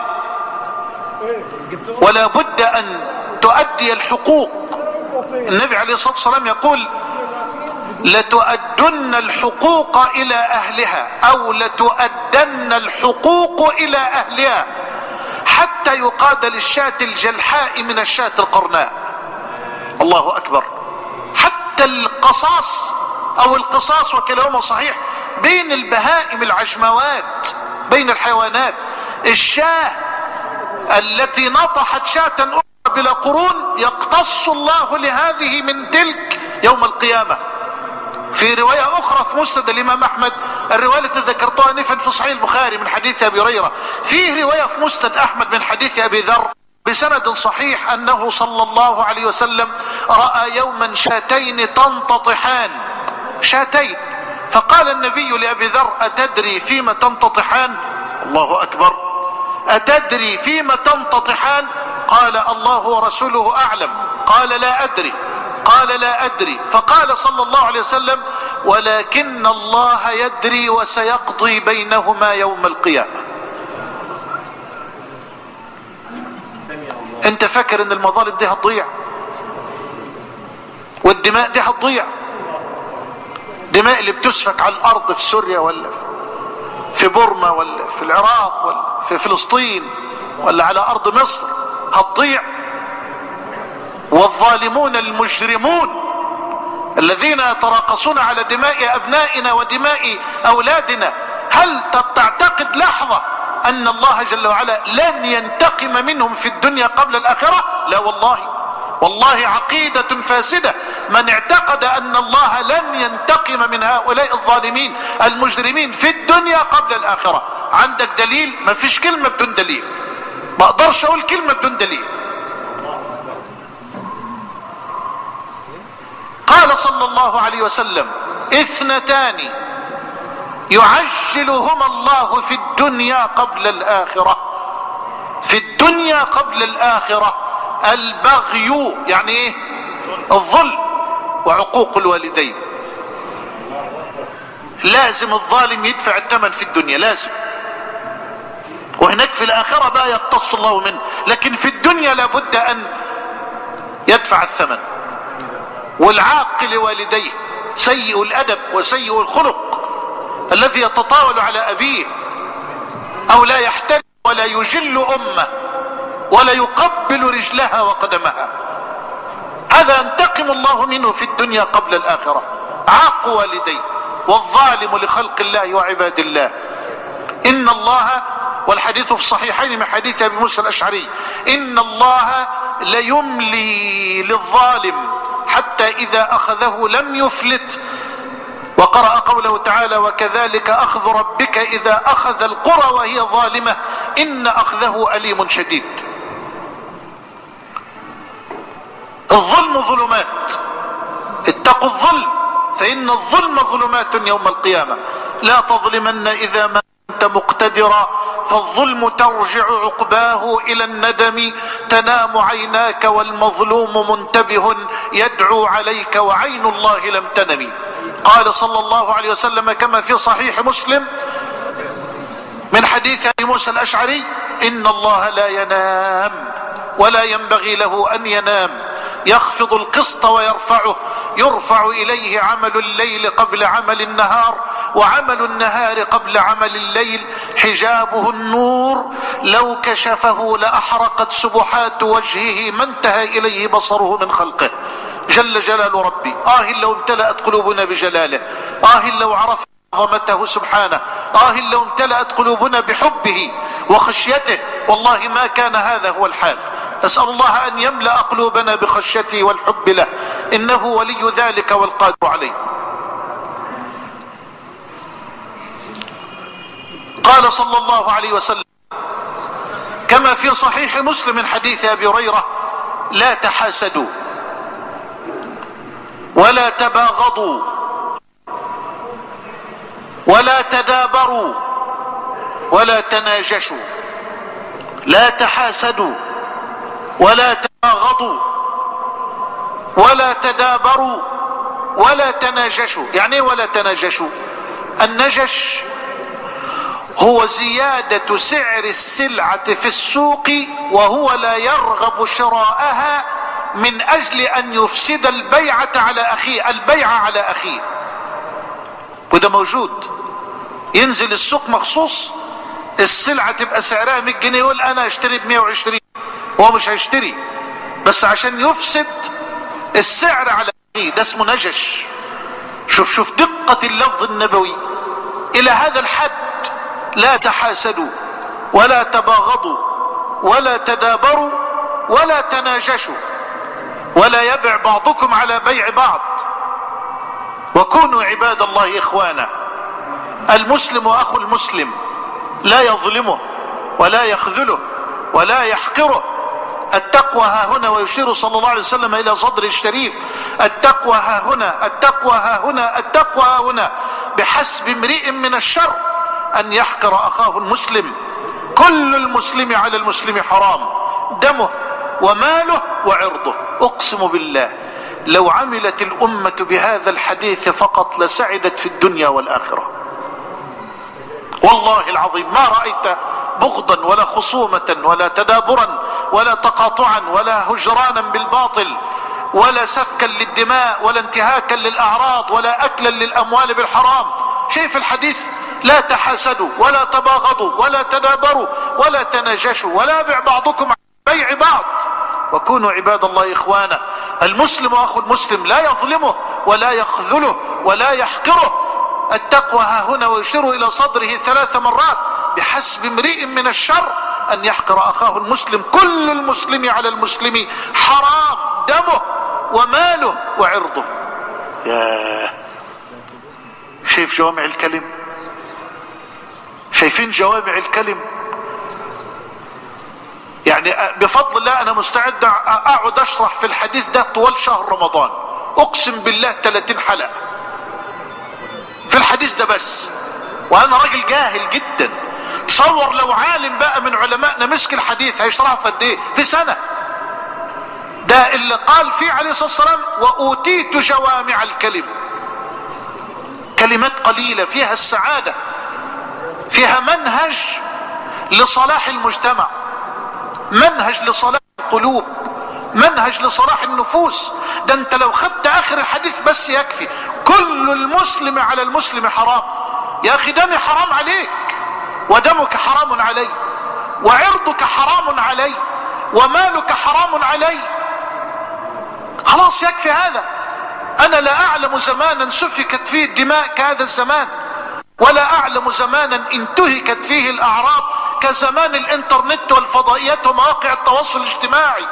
ولا بد أن تؤدي الحقوق. النبي عليه الصلاة والسلام يقول: لتؤدن الحقوق إلى أهلها، أو لتؤدن الحقوق إلى أهلها، حتى يقاد للشاة الجلحاء من الشاة القرناء. الله أكبر. حتى القصاص أو القصاص وكلاهما صحيح بين البهائم العجموات، بين الحيوانات. الشاة التي نطحت شاة أخرى بلا قرون يقتص الله لهذه من تلك يوم القيامة. في رواية أخرى في مسند الإمام أحمد، الرواية التي ذكرتها آنفا في صحيح البخاري من حديث أبي هريرة، فيه رواية في مسند أحمد من حديث أبي ذر بسند صحيح أنه صلى الله عليه وسلم رأى يوما شاتين تنتطحان، شاتين، فقال النبي لأبي ذر: أتدري فيما تنتطحان؟ الله أكبر. أتدري فيما تنتطحان؟ قال: الله ورسوله أعلم. قال: لا أدري. قال: لا أدري. فقال صلى الله عليه وسلم: ولكن الله يدري وسيقضي بينهما يوم القيامة. انت فاكر ان المظالم دي هتضيع؟ والدماء دي هتضيع؟ دماء اللي بتسفك على الارض في سوريا ولا في بورما ولا في العراق ولا في فلسطين ولا على ارض مصر هتضيع؟ والظالمون المجرمون الذين يتراقصون على دماء ابنائنا ودماء اولادنا، هل تعتقد لحظة ان الله جل وعلا لن ينتقم منهم في الدنيا قبل الاخرة؟ لا والله، والله عقيدة فاسدة من اعتقد ان الله لن ينتقم من هؤلاء الظالمين المجرمين في الدنيا قبل الاخرة. عندك دليل؟ ما فيش كلمة بدون دليل، ما اقدرش اقول كلمة بدون دليل. قال صلى الله عليه وسلم: اثنتان يعجلهما الله في الدنيا قبل الآخرة، في الدنيا قبل الآخرة: البغي، يعني ايه؟ الظلم، وعقوق الوالدين. لازم الظالم يدفع الثمن في الدنيا، لازم، وهناك في الآخرة بقى يقتص الله منه، لكن في الدنيا لابد أن يدفع الثمن. والعاق لوالديه سيء الأدب وسيء الخلق الذي يتطاول على أبيه، أو لا يحترم ولا يجل أمه ولا يقبل رجلها وقدمها، هذا ينتقم الله منه في الدنيا قبل الآخرة. عاق والديه. والظالم لخلق الله وعباد الله: إن الله، والحديث في الصحيحين من حديث أبي موسى الأشعري: إن الله ليملي للظالم حتى إذا أخذه لم يفلت. وقرأ قوله تعالى: وكذلك أخذ ربك إذا أخذ القرى وهي ظالمة إن أخذه أليم شديد. الظلم ظلمات، اتقوا الظلم فإن الظلم ظلمات يوم القيامة. لا تظلمن إذا ما كنت مقتدرا، فالظلم ترجع عقباه إلى الندم. تنام عيناك والمظلوم منتبه يدعو عليك وعين الله لم تنم. قال صلى الله عليه وسلم كما في صحيح مسلم من حديث أبي موسى الأشعري: إن الله لا ينام ولا ينبغي له أن ينام، يخفض القسط ويرفعه، يرفع إليه عمل الليل قبل عمل النهار، وعمل النهار قبل عمل الليل، حجابه النور، لو كشفه لأحرقت سبحات وجهه ما انتهى إليه بصره من خلقه. جل جلال ربي. آه لو امتلأت قلوبنا بجلاله. آه لو عرفنا عظمته سبحانه، آه لو امتلأت قلوبنا بحبه وخشيته، والله ما كان هذا هو الحال. أسأل الله أن يملأ قلوبنا بخشيته والحب له، إنه ولي ذلك والقادر عليه. قال صلى الله عليه وسلم كما في صحيح مسلم من حديث أبي هريرة: لا تحاسدوا ولا تباغضوا ولا تدابروا ولا تناجشوا. لا تحاسدوا ولا تباغضوا ولا تدابروا ولا تناجشوا. يعني ايه ولا تناجشوا؟ النجش هو زيادة سعر السلعة في السوق وهو لا يرغب شراءها من أجل أن يفسد البيعة على أخيه، البيعة على أخيه. وده موجود، ينزل السوق مخصوص السلعة تبقى سعرها مية جنيه يقول أنا اشتري ب مية وعشرين، هو مش هيشتري بس عشان يفسد السعر على أخيه. ده اسمه نجش. شوف شوف دقة اللفظ النبوي إلى هذا الحد. لا تحاسدوا ولا تباغضوا ولا تدابروا ولا تناجشوا ولا يبع بعضكم على بيع بعض، وكونوا عباد الله إخوانا. المسلم أخو المسلم لا يظلمه ولا يخذله ولا يحقره. التقوى ها هنا، ويشير صلى الله عليه وسلم إلى صدر الشريف: التقوى ها هنا، التقوى ها هنا، التقوى ها هنا. بحسب امرئ من الشر أن يحقر أخاه المسلم. كل المسلم على المسلم حرام، دمه وماله وعرضه. أقسم بالله لو عملت الأمة بهذا الحديث فقط لسعدت في الدنيا والآخرة. والله العظيم ما رأيت بغضا ولا خصومة ولا تدابرا ولا تقاطعا ولا هجرانا بالباطل ولا سفكا للدماء ولا انتهاكا للأعراض ولا أكلا للأموال بالحرام. شايف الحديث؟ لا تحاسدوا ولا تباغضوا ولا تدابروا ولا تناجشوا ولا يبع بعضكم عن بيع بعض، وكونوا عباد الله إخوانا. المسلم أخو المسلم لا يظلمه ولا يخذله ولا يحقره. التقوى ها هنا، ويشير إلى صدره ثلاث مرات: بحسب امرئ من الشر أن يحقر أخاه المسلم. كل المسلم على المسلم حرام، دمه وماله وعرضه. ياه، شايف جوامع الكلم؟ شايفين جوامع الكلم؟ يعني بفضل الله أنا مستعد أقعد أشرح في الحديث ده طوال شهر رمضان، أقسم بالله ثلاثين حلقة في الحديث ده بس، وأنا راجل جاهل جدا. تصور لو عالم بقى من علمائنا مسك الحديث هيشرحه في قد إيه؟ في سنة. ده اللي قال فيه عليه الصلاة والسلام: وأوتيت جوامع الكلم. كلمات قليلة فيها السعادة، فيها منهج لصلاح المجتمع، منهج لصلاح القلوب، منهج لصلاح النفوس. ده انت لو خدت اخر الحديث بس يكفي: كل المسلم على المسلم حرام. يا اخي دمي حرام عليك، ودمك حرام علي، وعرضك حرام علي، ومالك حرام علي. خلاص يكفي هذا. انا لا اعلم زمانا سفكت فيه الدماء كهذا الزمان، ولا اعلم زمانا انتهكت فيه الاعراض كزمان الانترنت والفضائيات ومواقع التواصل الاجتماعي.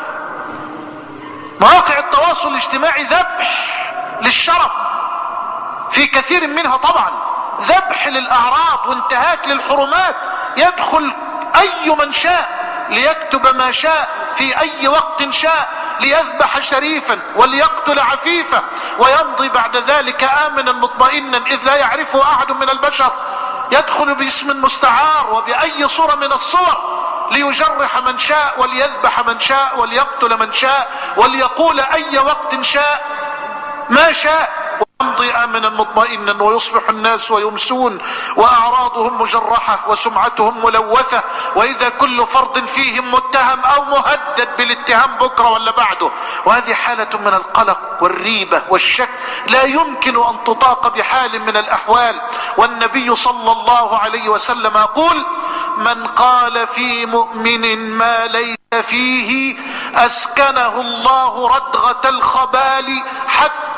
مواقع التواصل الاجتماعي ذبح للشرف في كثير منها، طبعا ذبح للاعراض وانتهاك للحرمات. يدخل اي من شاء ليكتب ما شاء في اي وقت شاء، ليذبح شريفا وليقتل عفيفا، ويمضي بعد ذلك آمنا مطمئنا إذ لا يعرفه أحد من البشر. يدخل باسم مستعار وبأي صورة من الصور ليجرح من شاء وليذبح من شاء وليقتل من شاء وليقول أي وقت شاء ما شاء، ويمضي آمنا مطمئنا، ويصبح الناس ويمسون وأعراضهم مجرحة وسمعتهم ملوثة، وإذا كل فرد فيهم متهم أو مهدد بالاتهام بكرة ولا بعده. وهذه حالة من القلق والريبة والشك لا يمكن أن تطاق بحال من الأحوال. والنبي صلى الله عليه وسلم يقول: من قال في مؤمن ما ليس فيه أسكنه الله ردغة الخبال حتى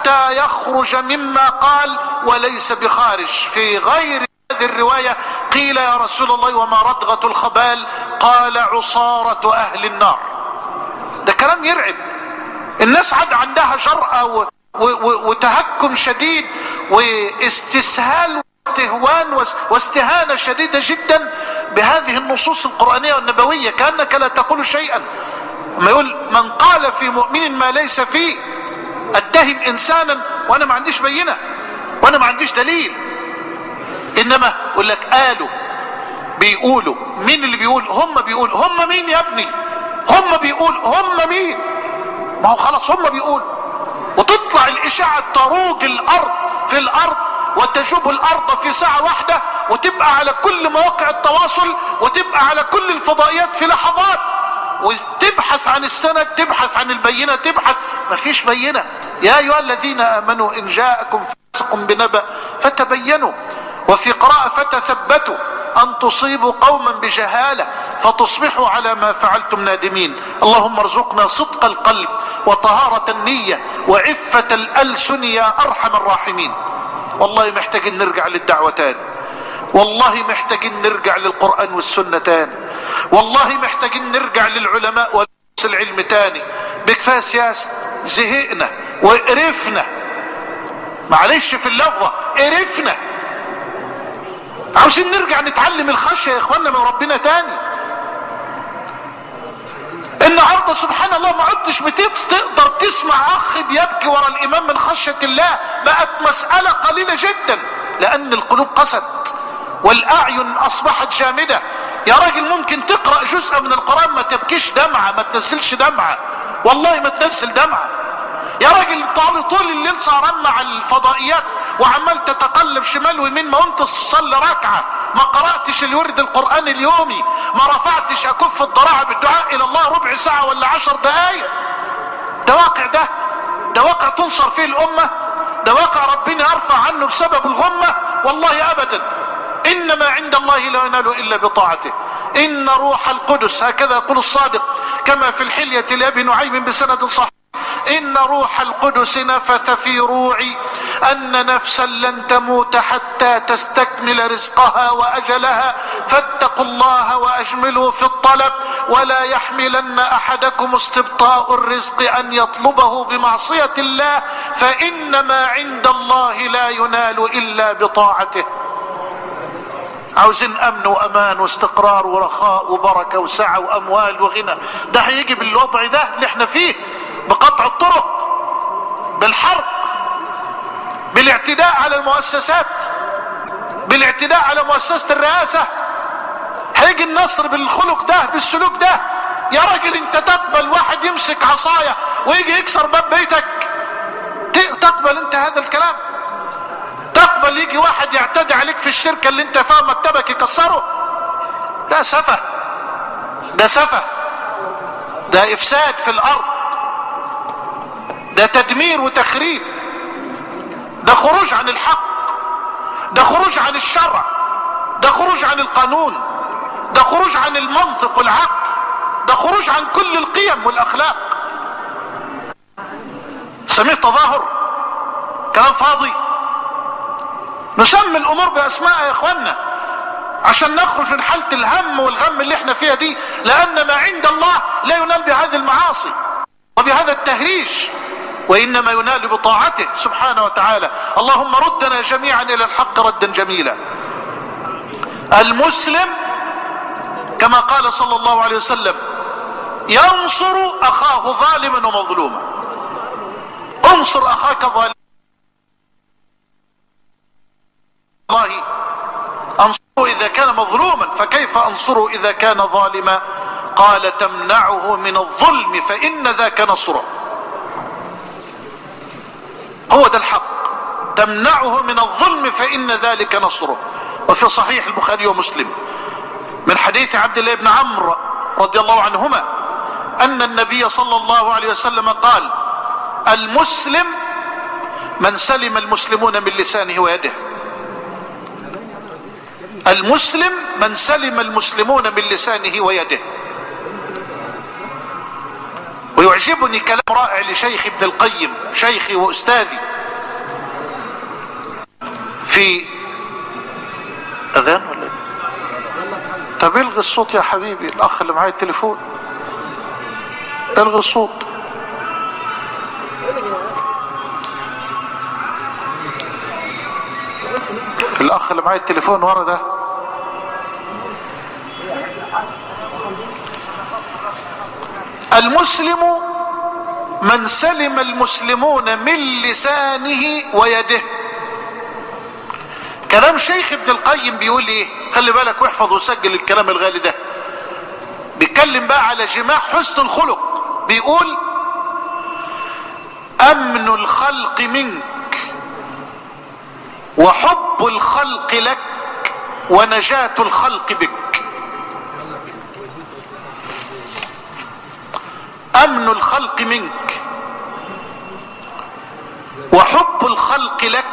حتى يخرج مما قال وليس بخارج. في غير هذه الرواية قيل يا رسول الله وما ردغة الخبال؟ قال عصارة اهل النار. ده كلام يرعب. الناس عاد عندها جرأة و... و... و... وتهكم شديد واستسهال واستهوان واستهانة شديدة جدا بهذه النصوص القرآنية والنبوية، كأنك لا تقول شيئا. ما يقول من قال في مؤمن ما ليس فيه اتهم انسانا وانا ما عنديش بينة وانا ما عنديش دليل. انما يقول لك قالوا بيقولوا. مين اللي بيقول؟ هم بيقول. هم مين يا ابني؟ هم بيقول. هم مين؟ ما هو خلاص هم بيقول. وتطلع الاشاعة تروج الارض في الارض وتجوب الارض في ساعة واحدة، وتبقى على كل مواقع التواصل وتبقى على كل الفضائيات في لحظات، وتبحث عن السند، تبحث عن البينة، تبحث. ما فيش بينة. يا ايها الذين امنوا ان جاءكم فاسق بنبأ فتبينوا، وفي قراءة فتثبتوا ان تصيبوا قوما بجهالة فتصبحوا على ما فعلتم نادمين. اللهم ارزقنا صدق القلب وطهارة النية وعفة الألسن يا ارحم الراحمين. والله محتاجين نرجع للدعوة تاني، والله محتاجين نرجع للقرآن والسنة تاني، والله محتاجين نرجع للعلماء ودروس العلم تاني. بكفاية سياسة، زهقنا وقرفنا، معلش في اللفظة قرفنا. عاوزين نرجع نتعلم الخشية يا اخوانا من ربنا تاني. النهارده سبحان الله ما عدتش بتقدر تسمع اخ بيبكي ورا الامام من خشية الله، بقت مسألة قليلة جدا لان القلوب قست والاعين اصبحت جامدة. يا راجل ممكن تقرأ جزء من القرآن ما تبكيش دمعة، ما تنزلش دمعة، والله ما تنزل دمعة. يا راجل طول طول الليل سهران مع الفضائيات وعمال تتقلب شمال ويمين، ما انت تصلي ركعة، ما قرأتش الورد القرآن اليومي، ما رفعتش اكف الضراعة بالدعاء الى الله ربع ساعة ولا عشر دقايق. ده واقع، ده ده واقع تنصر فيه الامة، ده واقع ربنا يرفع عنه بسبب الغمة؟ والله ابدا. انما عند الله لا ينال الا بطاعته. ان روح القدس، هكذا يقول الصادق كما في الحلية لابي نعيم بسند صحيح، ان روح القدس نفث في روعي ان نفسا لن تموت حتى تستكمل رزقها واجلها، فاتقوا الله واجملوا في الطلب، ولا يحملن احدكم استبطاء الرزق ان يطلبه بمعصية الله، فانما عند الله لا ينال الا بطاعته. عاوزين امن وامان واستقرار ورخاء وبركة وسعة واموال وغنى. ده هيجي بالوضع ده اللي احنا فيه، بقطع الطرق، بالحرق، بالاعتداء على المؤسسات، بالاعتداء على مؤسسة الرئاسة. هيجي النصر بالخلق ده، بالسلوك ده. يا راجل انت تقبل واحد يمسك عصاية ويجي يكسر باب بيتك؟ تقبل انت هذا الكلام؟ تقبل يجي واحد يعتدي عليك في الشركة اللي انت فيها مكتبك يكسره؟ ده سفه، ده سفه، ده افساد في الارض، ده تدمير وتخريب، ده خروج عن الحق، ده خروج عن الشرع، ده خروج عن القانون، ده خروج عن المنطق والعقل، ده خروج عن كل القيم والاخلاق. سميه تظاهر، كلام فاضي. نسمي الامور باسماء يا اخوانا عشان نخرج من حالة الهم والغم اللي احنا فيها دي، لان ما عند الله لا ينال بهذه المعاصي وبهذا التهريج، وانما ينال بطاعته سبحانه وتعالى. اللهم ردنا جميعا الى الحق ردا جميلا. المسلم كما قال صلى الله عليه وسلم ينصر اخاه ظالما ومظلوما. انصر اخاك ظالما، الله انصره اذا كان مظلوما، فكيف انصره اذا كان ظالما؟ قال تمنعه من الظلم فان ذاك نصره. هو ده الحق، تمنعه من الظلم فان ذلك نصره. وفي صحيح البخاري ومسلم من حديث عبد الله بن عمرو رضي الله عنهما ان النبي صلى الله عليه وسلم قال المسلم من سلم المسلمون من لسانه ويده. المسلم من سلم المسلمون من لسانه ويده. ويعجبني كلام رائع لشيخ ابن القيم، شيخي واستاذي، في اذان ولا ايه؟ طب الغي الصوت يا حبيبي، الاخ اللي معايا التليفون الغي الصوت. الاخ اللي معايا التليفون ورا ده. المسلم من سلم المسلمون من لسانه ويده. كلام شيخ ابن القيم بيقول ايه؟ خلي بالك واحفظ وسجل الكلام الغالي ده. بيتكلم بقى على جماع حسن الخلق. بيقول امن الخلق منك وحب الخلق لك ونجاة الخلق بك. امن الخلق منك وحب الخلق لك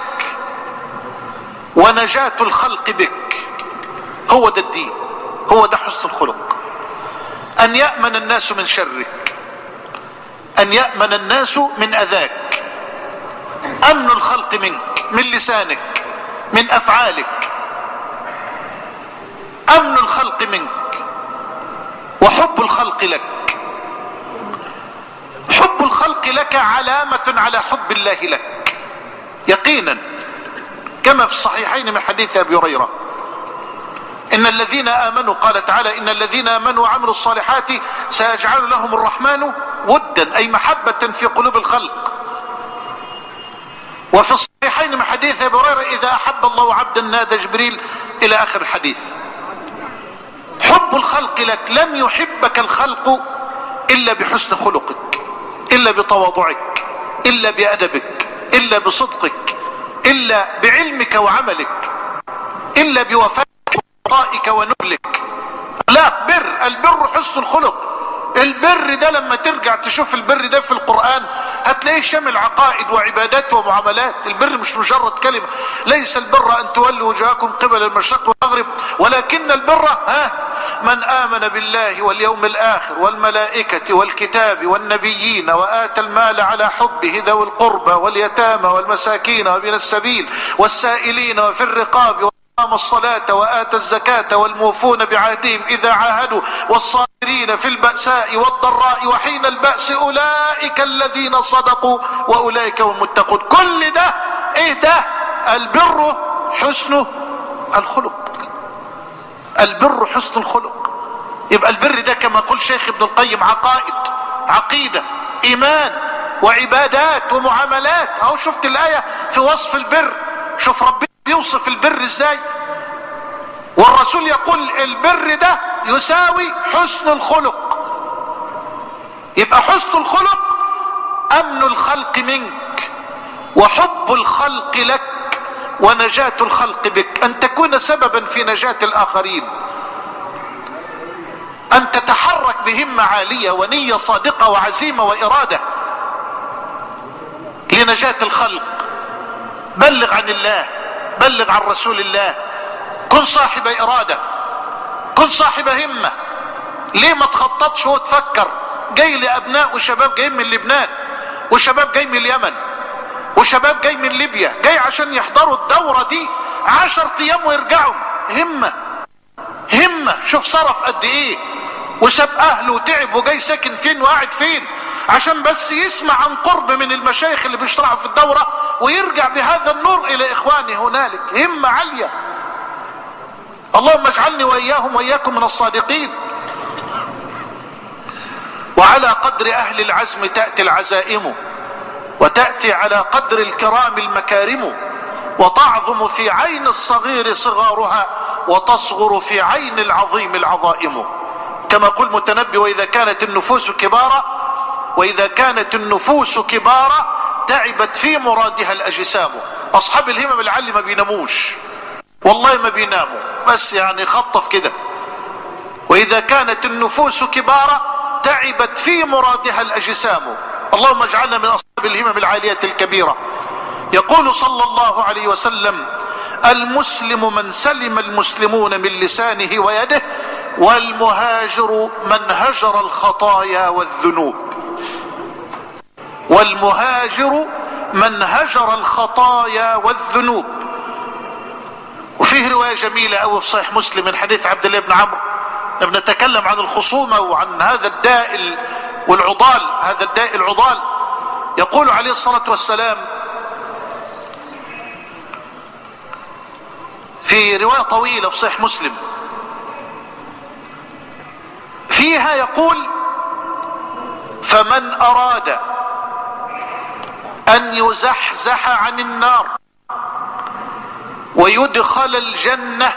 ونجاة الخلق بك. هو ده الدين، هو ده حسن الخلق. ان يأمن الناس من شرك، ان يأمن الناس من اذاك. امن الخلق منك، من لسانك، من افعالك. امن الخلق منك وحب الخلق لك. حب الخلق لك علامة على حب الله لك يقينا، كما في الصحيحين من حديث ابي هريرة ان الذين امنوا، قال تعالى ان الذين امنوا وعملوا الصالحات سيجعل لهم الرحمن ودا، اي محبة في قلوب الخلق. وفي الصحيحين من حديث ابي هريرة اذا احب الله عبدا نادى جبريل الى اخر الحديث. حب الخلق لك، لن يحبك الخلق الا بحسن خلقك، الا بتواضعك، الا بادبك، الا بصدقك، الا بعلمك وعملك، الا بوفائك وعطائك ونبلك. لا، بر، البر حسن الخلق. البر ده لما ترجع تشوف البر ده في القرآن هتلاقيه شامل عقائد وعبادات ومعاملات. البر مش مجرد كلمة. ليس البر ان تولوا وجهكم قبل المشرق والمغرب ولكن البر ها من آمن بالله واليوم الآخر والملائكة والكتاب والنبيين وآتى المال على حبه ذوي القربى واليتامى والمساكين وابن السبيل والسائلين وفي الرقاب وأقام الصلاة وآتى الزكاة والموفون بعهدهم إذا عاهدوا والصابرين في البأساء والضراء وحين البأس أولئك الذين صدقوا وأولئك هم المتقون. كل ده إيه ده؟ البر حسن الخلق. البر حسن الخلق. يبقى البر ده كما قال شيخ ابن القيم عقائد، عقيدة، ايمان وعبادات ومعاملات. اهو شفت الاية في وصف البر، شوف ربنا بيوصف البر ازاي، والرسول يقول البر ده يساوي حسن الخلق. يبقى حسن الخلق امن الخلق منك وحب الخلق لك ونجاة الخلق بك، ان تكون سببا في نجاة الاخرين، ان تتحرك بهمة عالية ونية صادقة وعزيمة وارادة لنجاة الخلق. بلغ عن الله، بلغ عن رسول الله، كن صاحب ارادة، كن صاحب همة. ليه ما تخططش وتفكر؟ جاي لابناء وشباب جايين من لبنان وشباب جاي من اليمن وشباب جاي من ليبيا، جاي عشان يحضروا الدورة دي عشر ايام ويرجعوا. همة همة. شوف صرف قد ايه وساب اهله وتعب وجاي ساكن فين وقاعد فين عشان بس يسمع عن قرب من المشايخ اللي بيشرحوا في الدورة ويرجع بهذا النور الى اخوانه هنالك. همة عالية. اللهم اجعلني واياهم واياكم من الصادقين. وعلى قدر اهل العزم تأتي العزائم، وتأتي على قدر الكرام المكارم، وتعظم في عين الصغير صغارها وتصغر في عين العظيم العظائم. كما قل متنبي واذا كانت النفوس كبارا واذا كانت النفوس كبارا تعبت في مرادها الاجسام. اصحاب الهمم العالية ما بيناموش، والله ما بيناموا، بس يعني خطف كده. واذا كانت النفوس كبارا تعبت في مرادها الاجسام. اللهم اجعلنا من اصحاب الهمم العالية الكبيرة. يقول صلى الله عليه وسلم المسلم من سلم المسلمون من لسانه ويده، والمهاجر من هجر الخطايا والذنوب. والمهاجر من هجر الخطايا والذنوب. وفيه رواية جميلة أوي في صحيح مسلم من حديث عبد الله بن عمرو لما نتكلم عن الخصومة وعن هذا الداء والعضال، هذا الداء العضال، يقول عليه الصلاة والسلام في رواية طويلة في صحيح مسلم فيها يقول: فمن أراد أن يزحزح عن النار ويدخل الجنة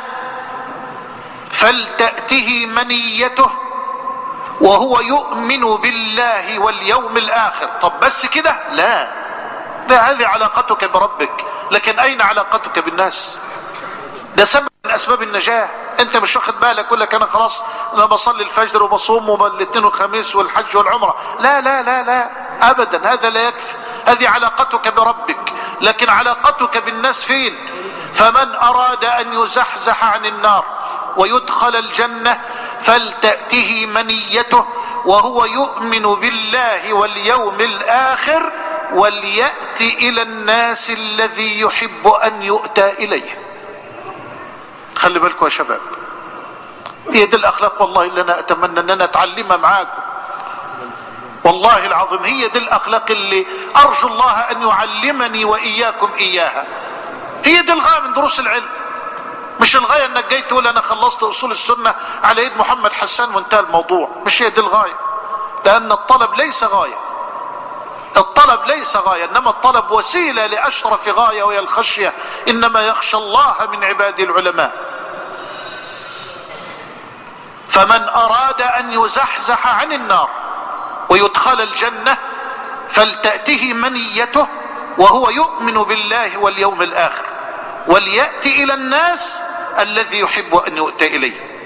فلتأته منيته وهو يؤمن بالله واليوم الآخر. طب بس كده؟ لا، ده هذه علاقتك بربك، لكن أين علاقتك بالناس؟ ده سبب من أسباب النجاة. أنت مش واخد بالك، يقول لك أنا خلاص أنا بصلي الفجر وبصوم والاثنين والخميس والحج والعمرة. لا لا لا لا أبدا، هذا لا يكفي. هذه علاقتك بربك، لكن علاقتك بالناس فين؟ فمن أراد أن يزحزح عن النار ويدخل الجنة فلتأته منيته وهو يؤمن بالله واليوم الآخر وليأت إلى الناس الذي يحب أن يؤتى إليه. خلي بالكم يا شباب، هي دي الأخلاق والله اللي أنا أتمنى أن أنا أتعلمها معاكم، والله العظيم هي دي الأخلاق اللي أرجو الله أن يعلمني وإياكم إياها. هي دي الغاية من دروس العلم، مش الغاية انك جاي تقول انا خلصت اصول السنة على يد محمد حسان وانتهى الموضوع. مش هي دي الغاية، لان الطلب ليس غاية، الطلب ليس غاية، انما الطلب وسيلة لاشرف غاية وهي الخشية. انما يخشى الله من عباده العلماء. فمن اراد ان يزحزح عن النار ويدخل الجنة فلتأته منيته وهو يؤمن بالله واليوم الآخر وليأتي إلى الناس الذي يحب أن يؤتى إليه.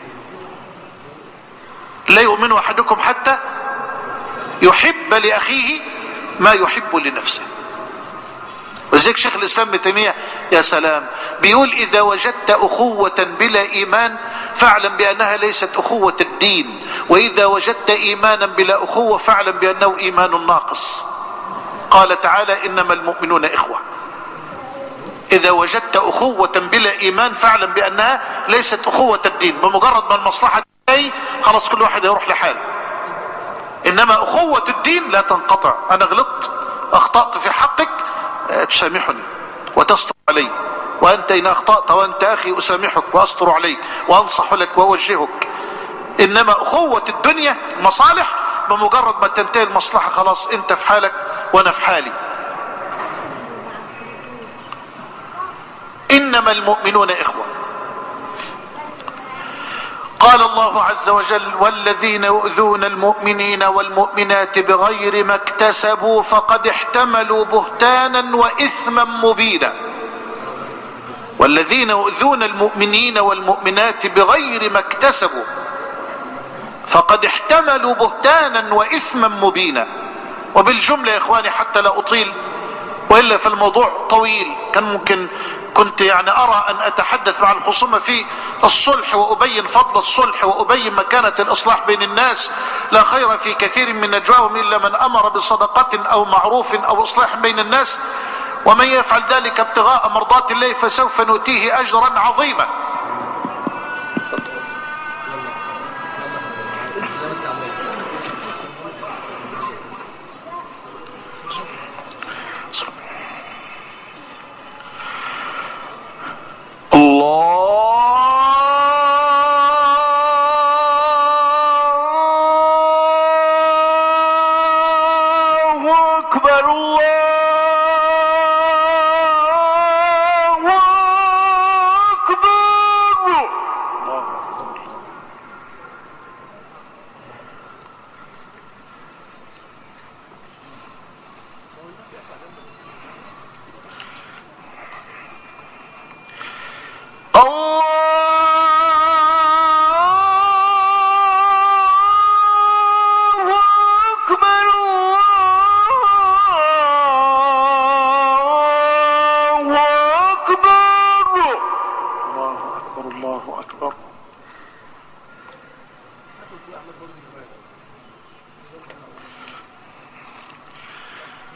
لا يؤمن أحدكم حتى يحب لأخيه ما يحب لنفسه. وذلك شيخ الإسلام ابن تيمية يا سلام بيقول: إذا وجدت أخوة بلا إيمان فاعلم بأنها ليست أخوة الدين، وإذا وجدت إيمانا بلا أخوة فاعلم بأنه إيمان ناقص. قال تعالى: إنما المؤمنون إخوة. إذا وجدت أخوة بلا إيمان فاعلم بأنها ليست أخوة الدين. بمجرد ما المصلحة تنتهي خلاص كل واحد يروح لحاله. إنما أخوة الدين لا تنقطع. أنا غلطت أخطأت في حقك تسامحني وتستر علي، وأنت إن أخطأت وأنت أخي أسامحك وأستر عليك وأنصح لك وأوجهك. إنما أخوة الدنيا مصالح، بمجرد ما تنتهي المصلحة خلاص أنت في حالك وأنا في حالي. إنما المؤمنون إخوة. قال الله عز وجل: والذين يؤذون المؤمنين والمؤمنات بغير ما اكتسبوا فقد احتملوا بهتانا وإثما مبينا. والذين يؤذون المؤمنين والمؤمنات بغير ما اكتسبوا فقد احتملوا بهتانا وإثما مبينا. وبالجملة يا إخواني حتى لا أطيل وإلا في الموضوع طويل، كان ممكن كنت يعني أرى أن أتحدث مع الخصومة في الصلح وأبين فضل الصلح وأبين مكانة الإصلاح بين الناس. لا خير في كثير من نجواهم إلا من أمر بصدقة أو معروف أو إصلاح بين الناس، ومن يفعل ذلك ابتغاء مرضات الله فسوف نؤتيه أجرا عظيما.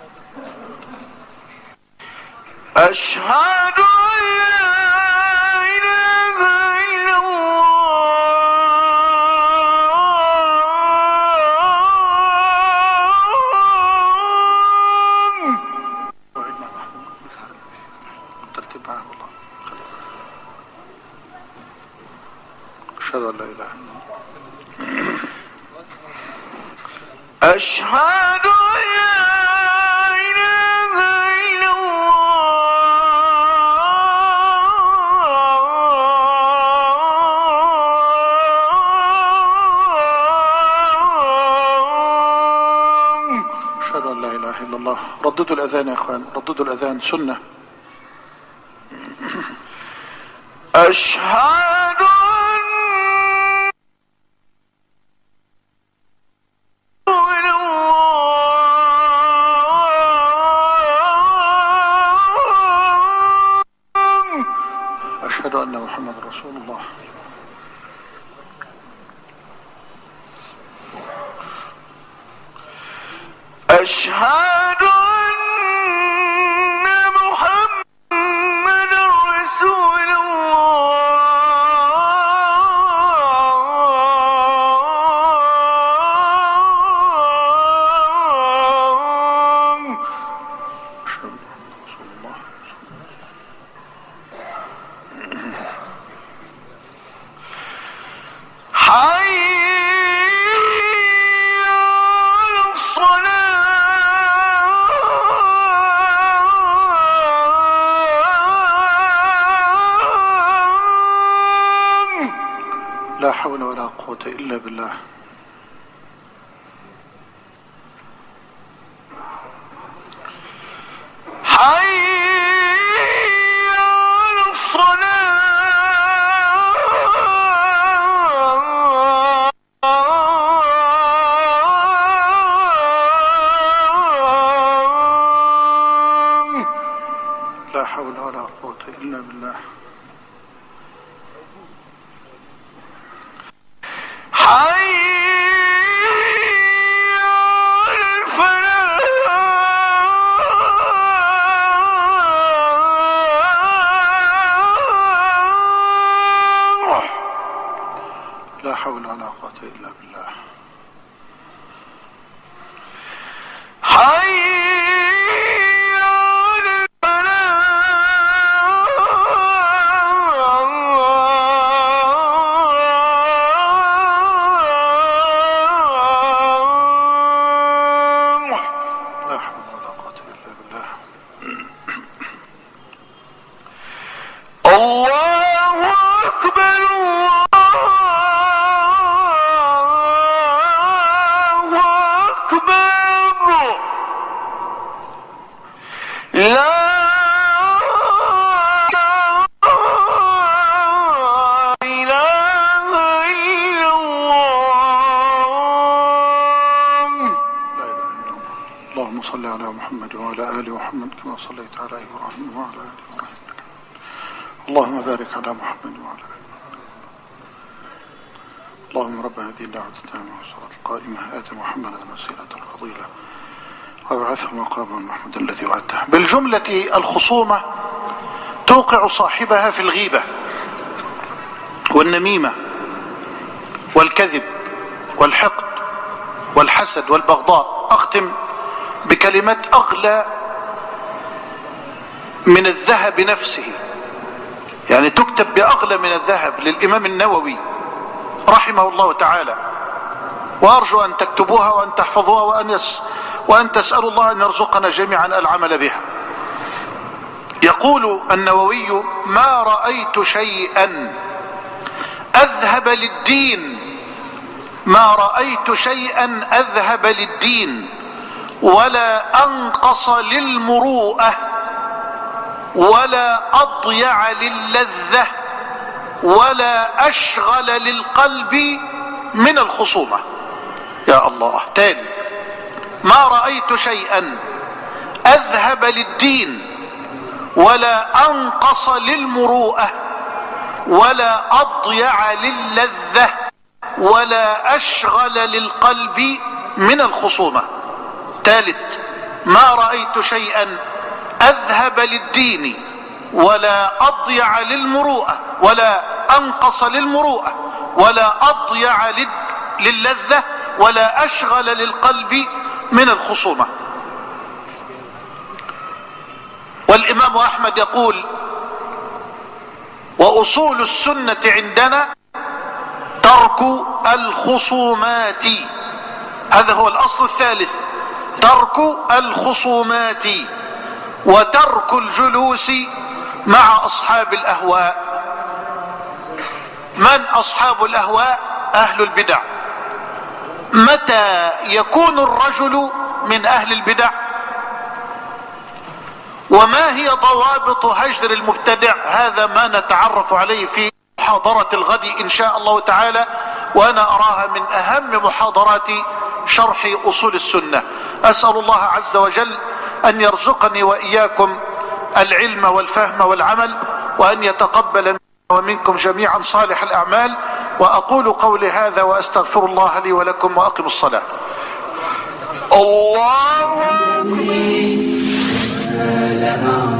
أشهد أن لا أشهد أن لا إله إلا الله. أشهد أن لا إله إلا الله. أشهد أن لا إله إلا الله. رددوا الأذان يا إخوان، رددوا الأذان سنة. أشهد أشهد أن محمد رسول الله. أشهد أن محمد رسول الله. أشهد أن محمد رسول الله. حي على الصلاة. لا حول ولا قوة إلا بالله. حي على الصلاة. لا حول ولا قوة إلا بالله. حي على الفلاح. لا حول ولا قوة إلا بالله. حي على الفلاح. لا حول ولا قوة إلا بالله. الله أكبر الله أكبر. لا إله إلا الله. لا إله إلا الله. اللهم صل على محمد وعلى آل محمد كما صليت على إبراهيم وعلى آل إبراهيم. اللهم بارك على محمد وعلى آل محمد. اللهم رب هذه الدعوة التامة والصلاة القائمة آت محمدا الوسيلة الفضيلة وابعثه مقاما محمودا الذي وعدته. بالجملة الخصومة توقع صاحبها في الغيبة والنميمة والكذب والحقد والحسد والبغضاء. أختم بكلمات أغلى من الذهب نفسه، يعني تكتب بأغلى من الذهب، للإمام النووي رحمه الله تعالى، وأرجو أن تكتبوها وأن تحفظوها وأن, يس وأن تسألوا الله أن يرزقنا جميعا العمل بها. يقول النووي: ما رأيت شيئا أذهب للدين ما رأيت شيئا أذهب للدين ولا أنقص للمروءة ولا أضيع للذة ولا أشغل للقلب من الخصومة. يا الله، تاني: ما رأيت شيئا أذهب للدين ولا أنقص للمروءة ولا أضيع للذة ولا أشغل للقلب من الخصومة. ثالث: ما رأيت شيئا أذهب للدين ولا أضيع للمروءة ولا أنقص للمروءة ولا أضيع للذة ولا أشغل للقلب من الخصومة. والإمام أحمد يقول: وأصول السنة عندنا ترك الخصومات. هذا هو الأصل الثالث، ترك الخصومات وترك الجلوس مع أصحاب الأهواء. من أصحاب الأهواء؟ أهل البدع. متى يكون الرجل من أهل البدع؟ وما هي ضوابط هجر المبتدع؟ هذا ما نتعرف عليه في محاضرة الغد إن شاء الله تعالى، وأنا أراها من أهم محاضرات شرح أصول السنة. أسأل الله عز وجل أن يرزقني وإياكم العلم والفهم والعمل، وأن يتقبل مني ومنكم جميعا صالح الأعمال. وأقول قولي هذا وأستغفر الله لي ولكم، وأقم الصلاة. الله أكبر.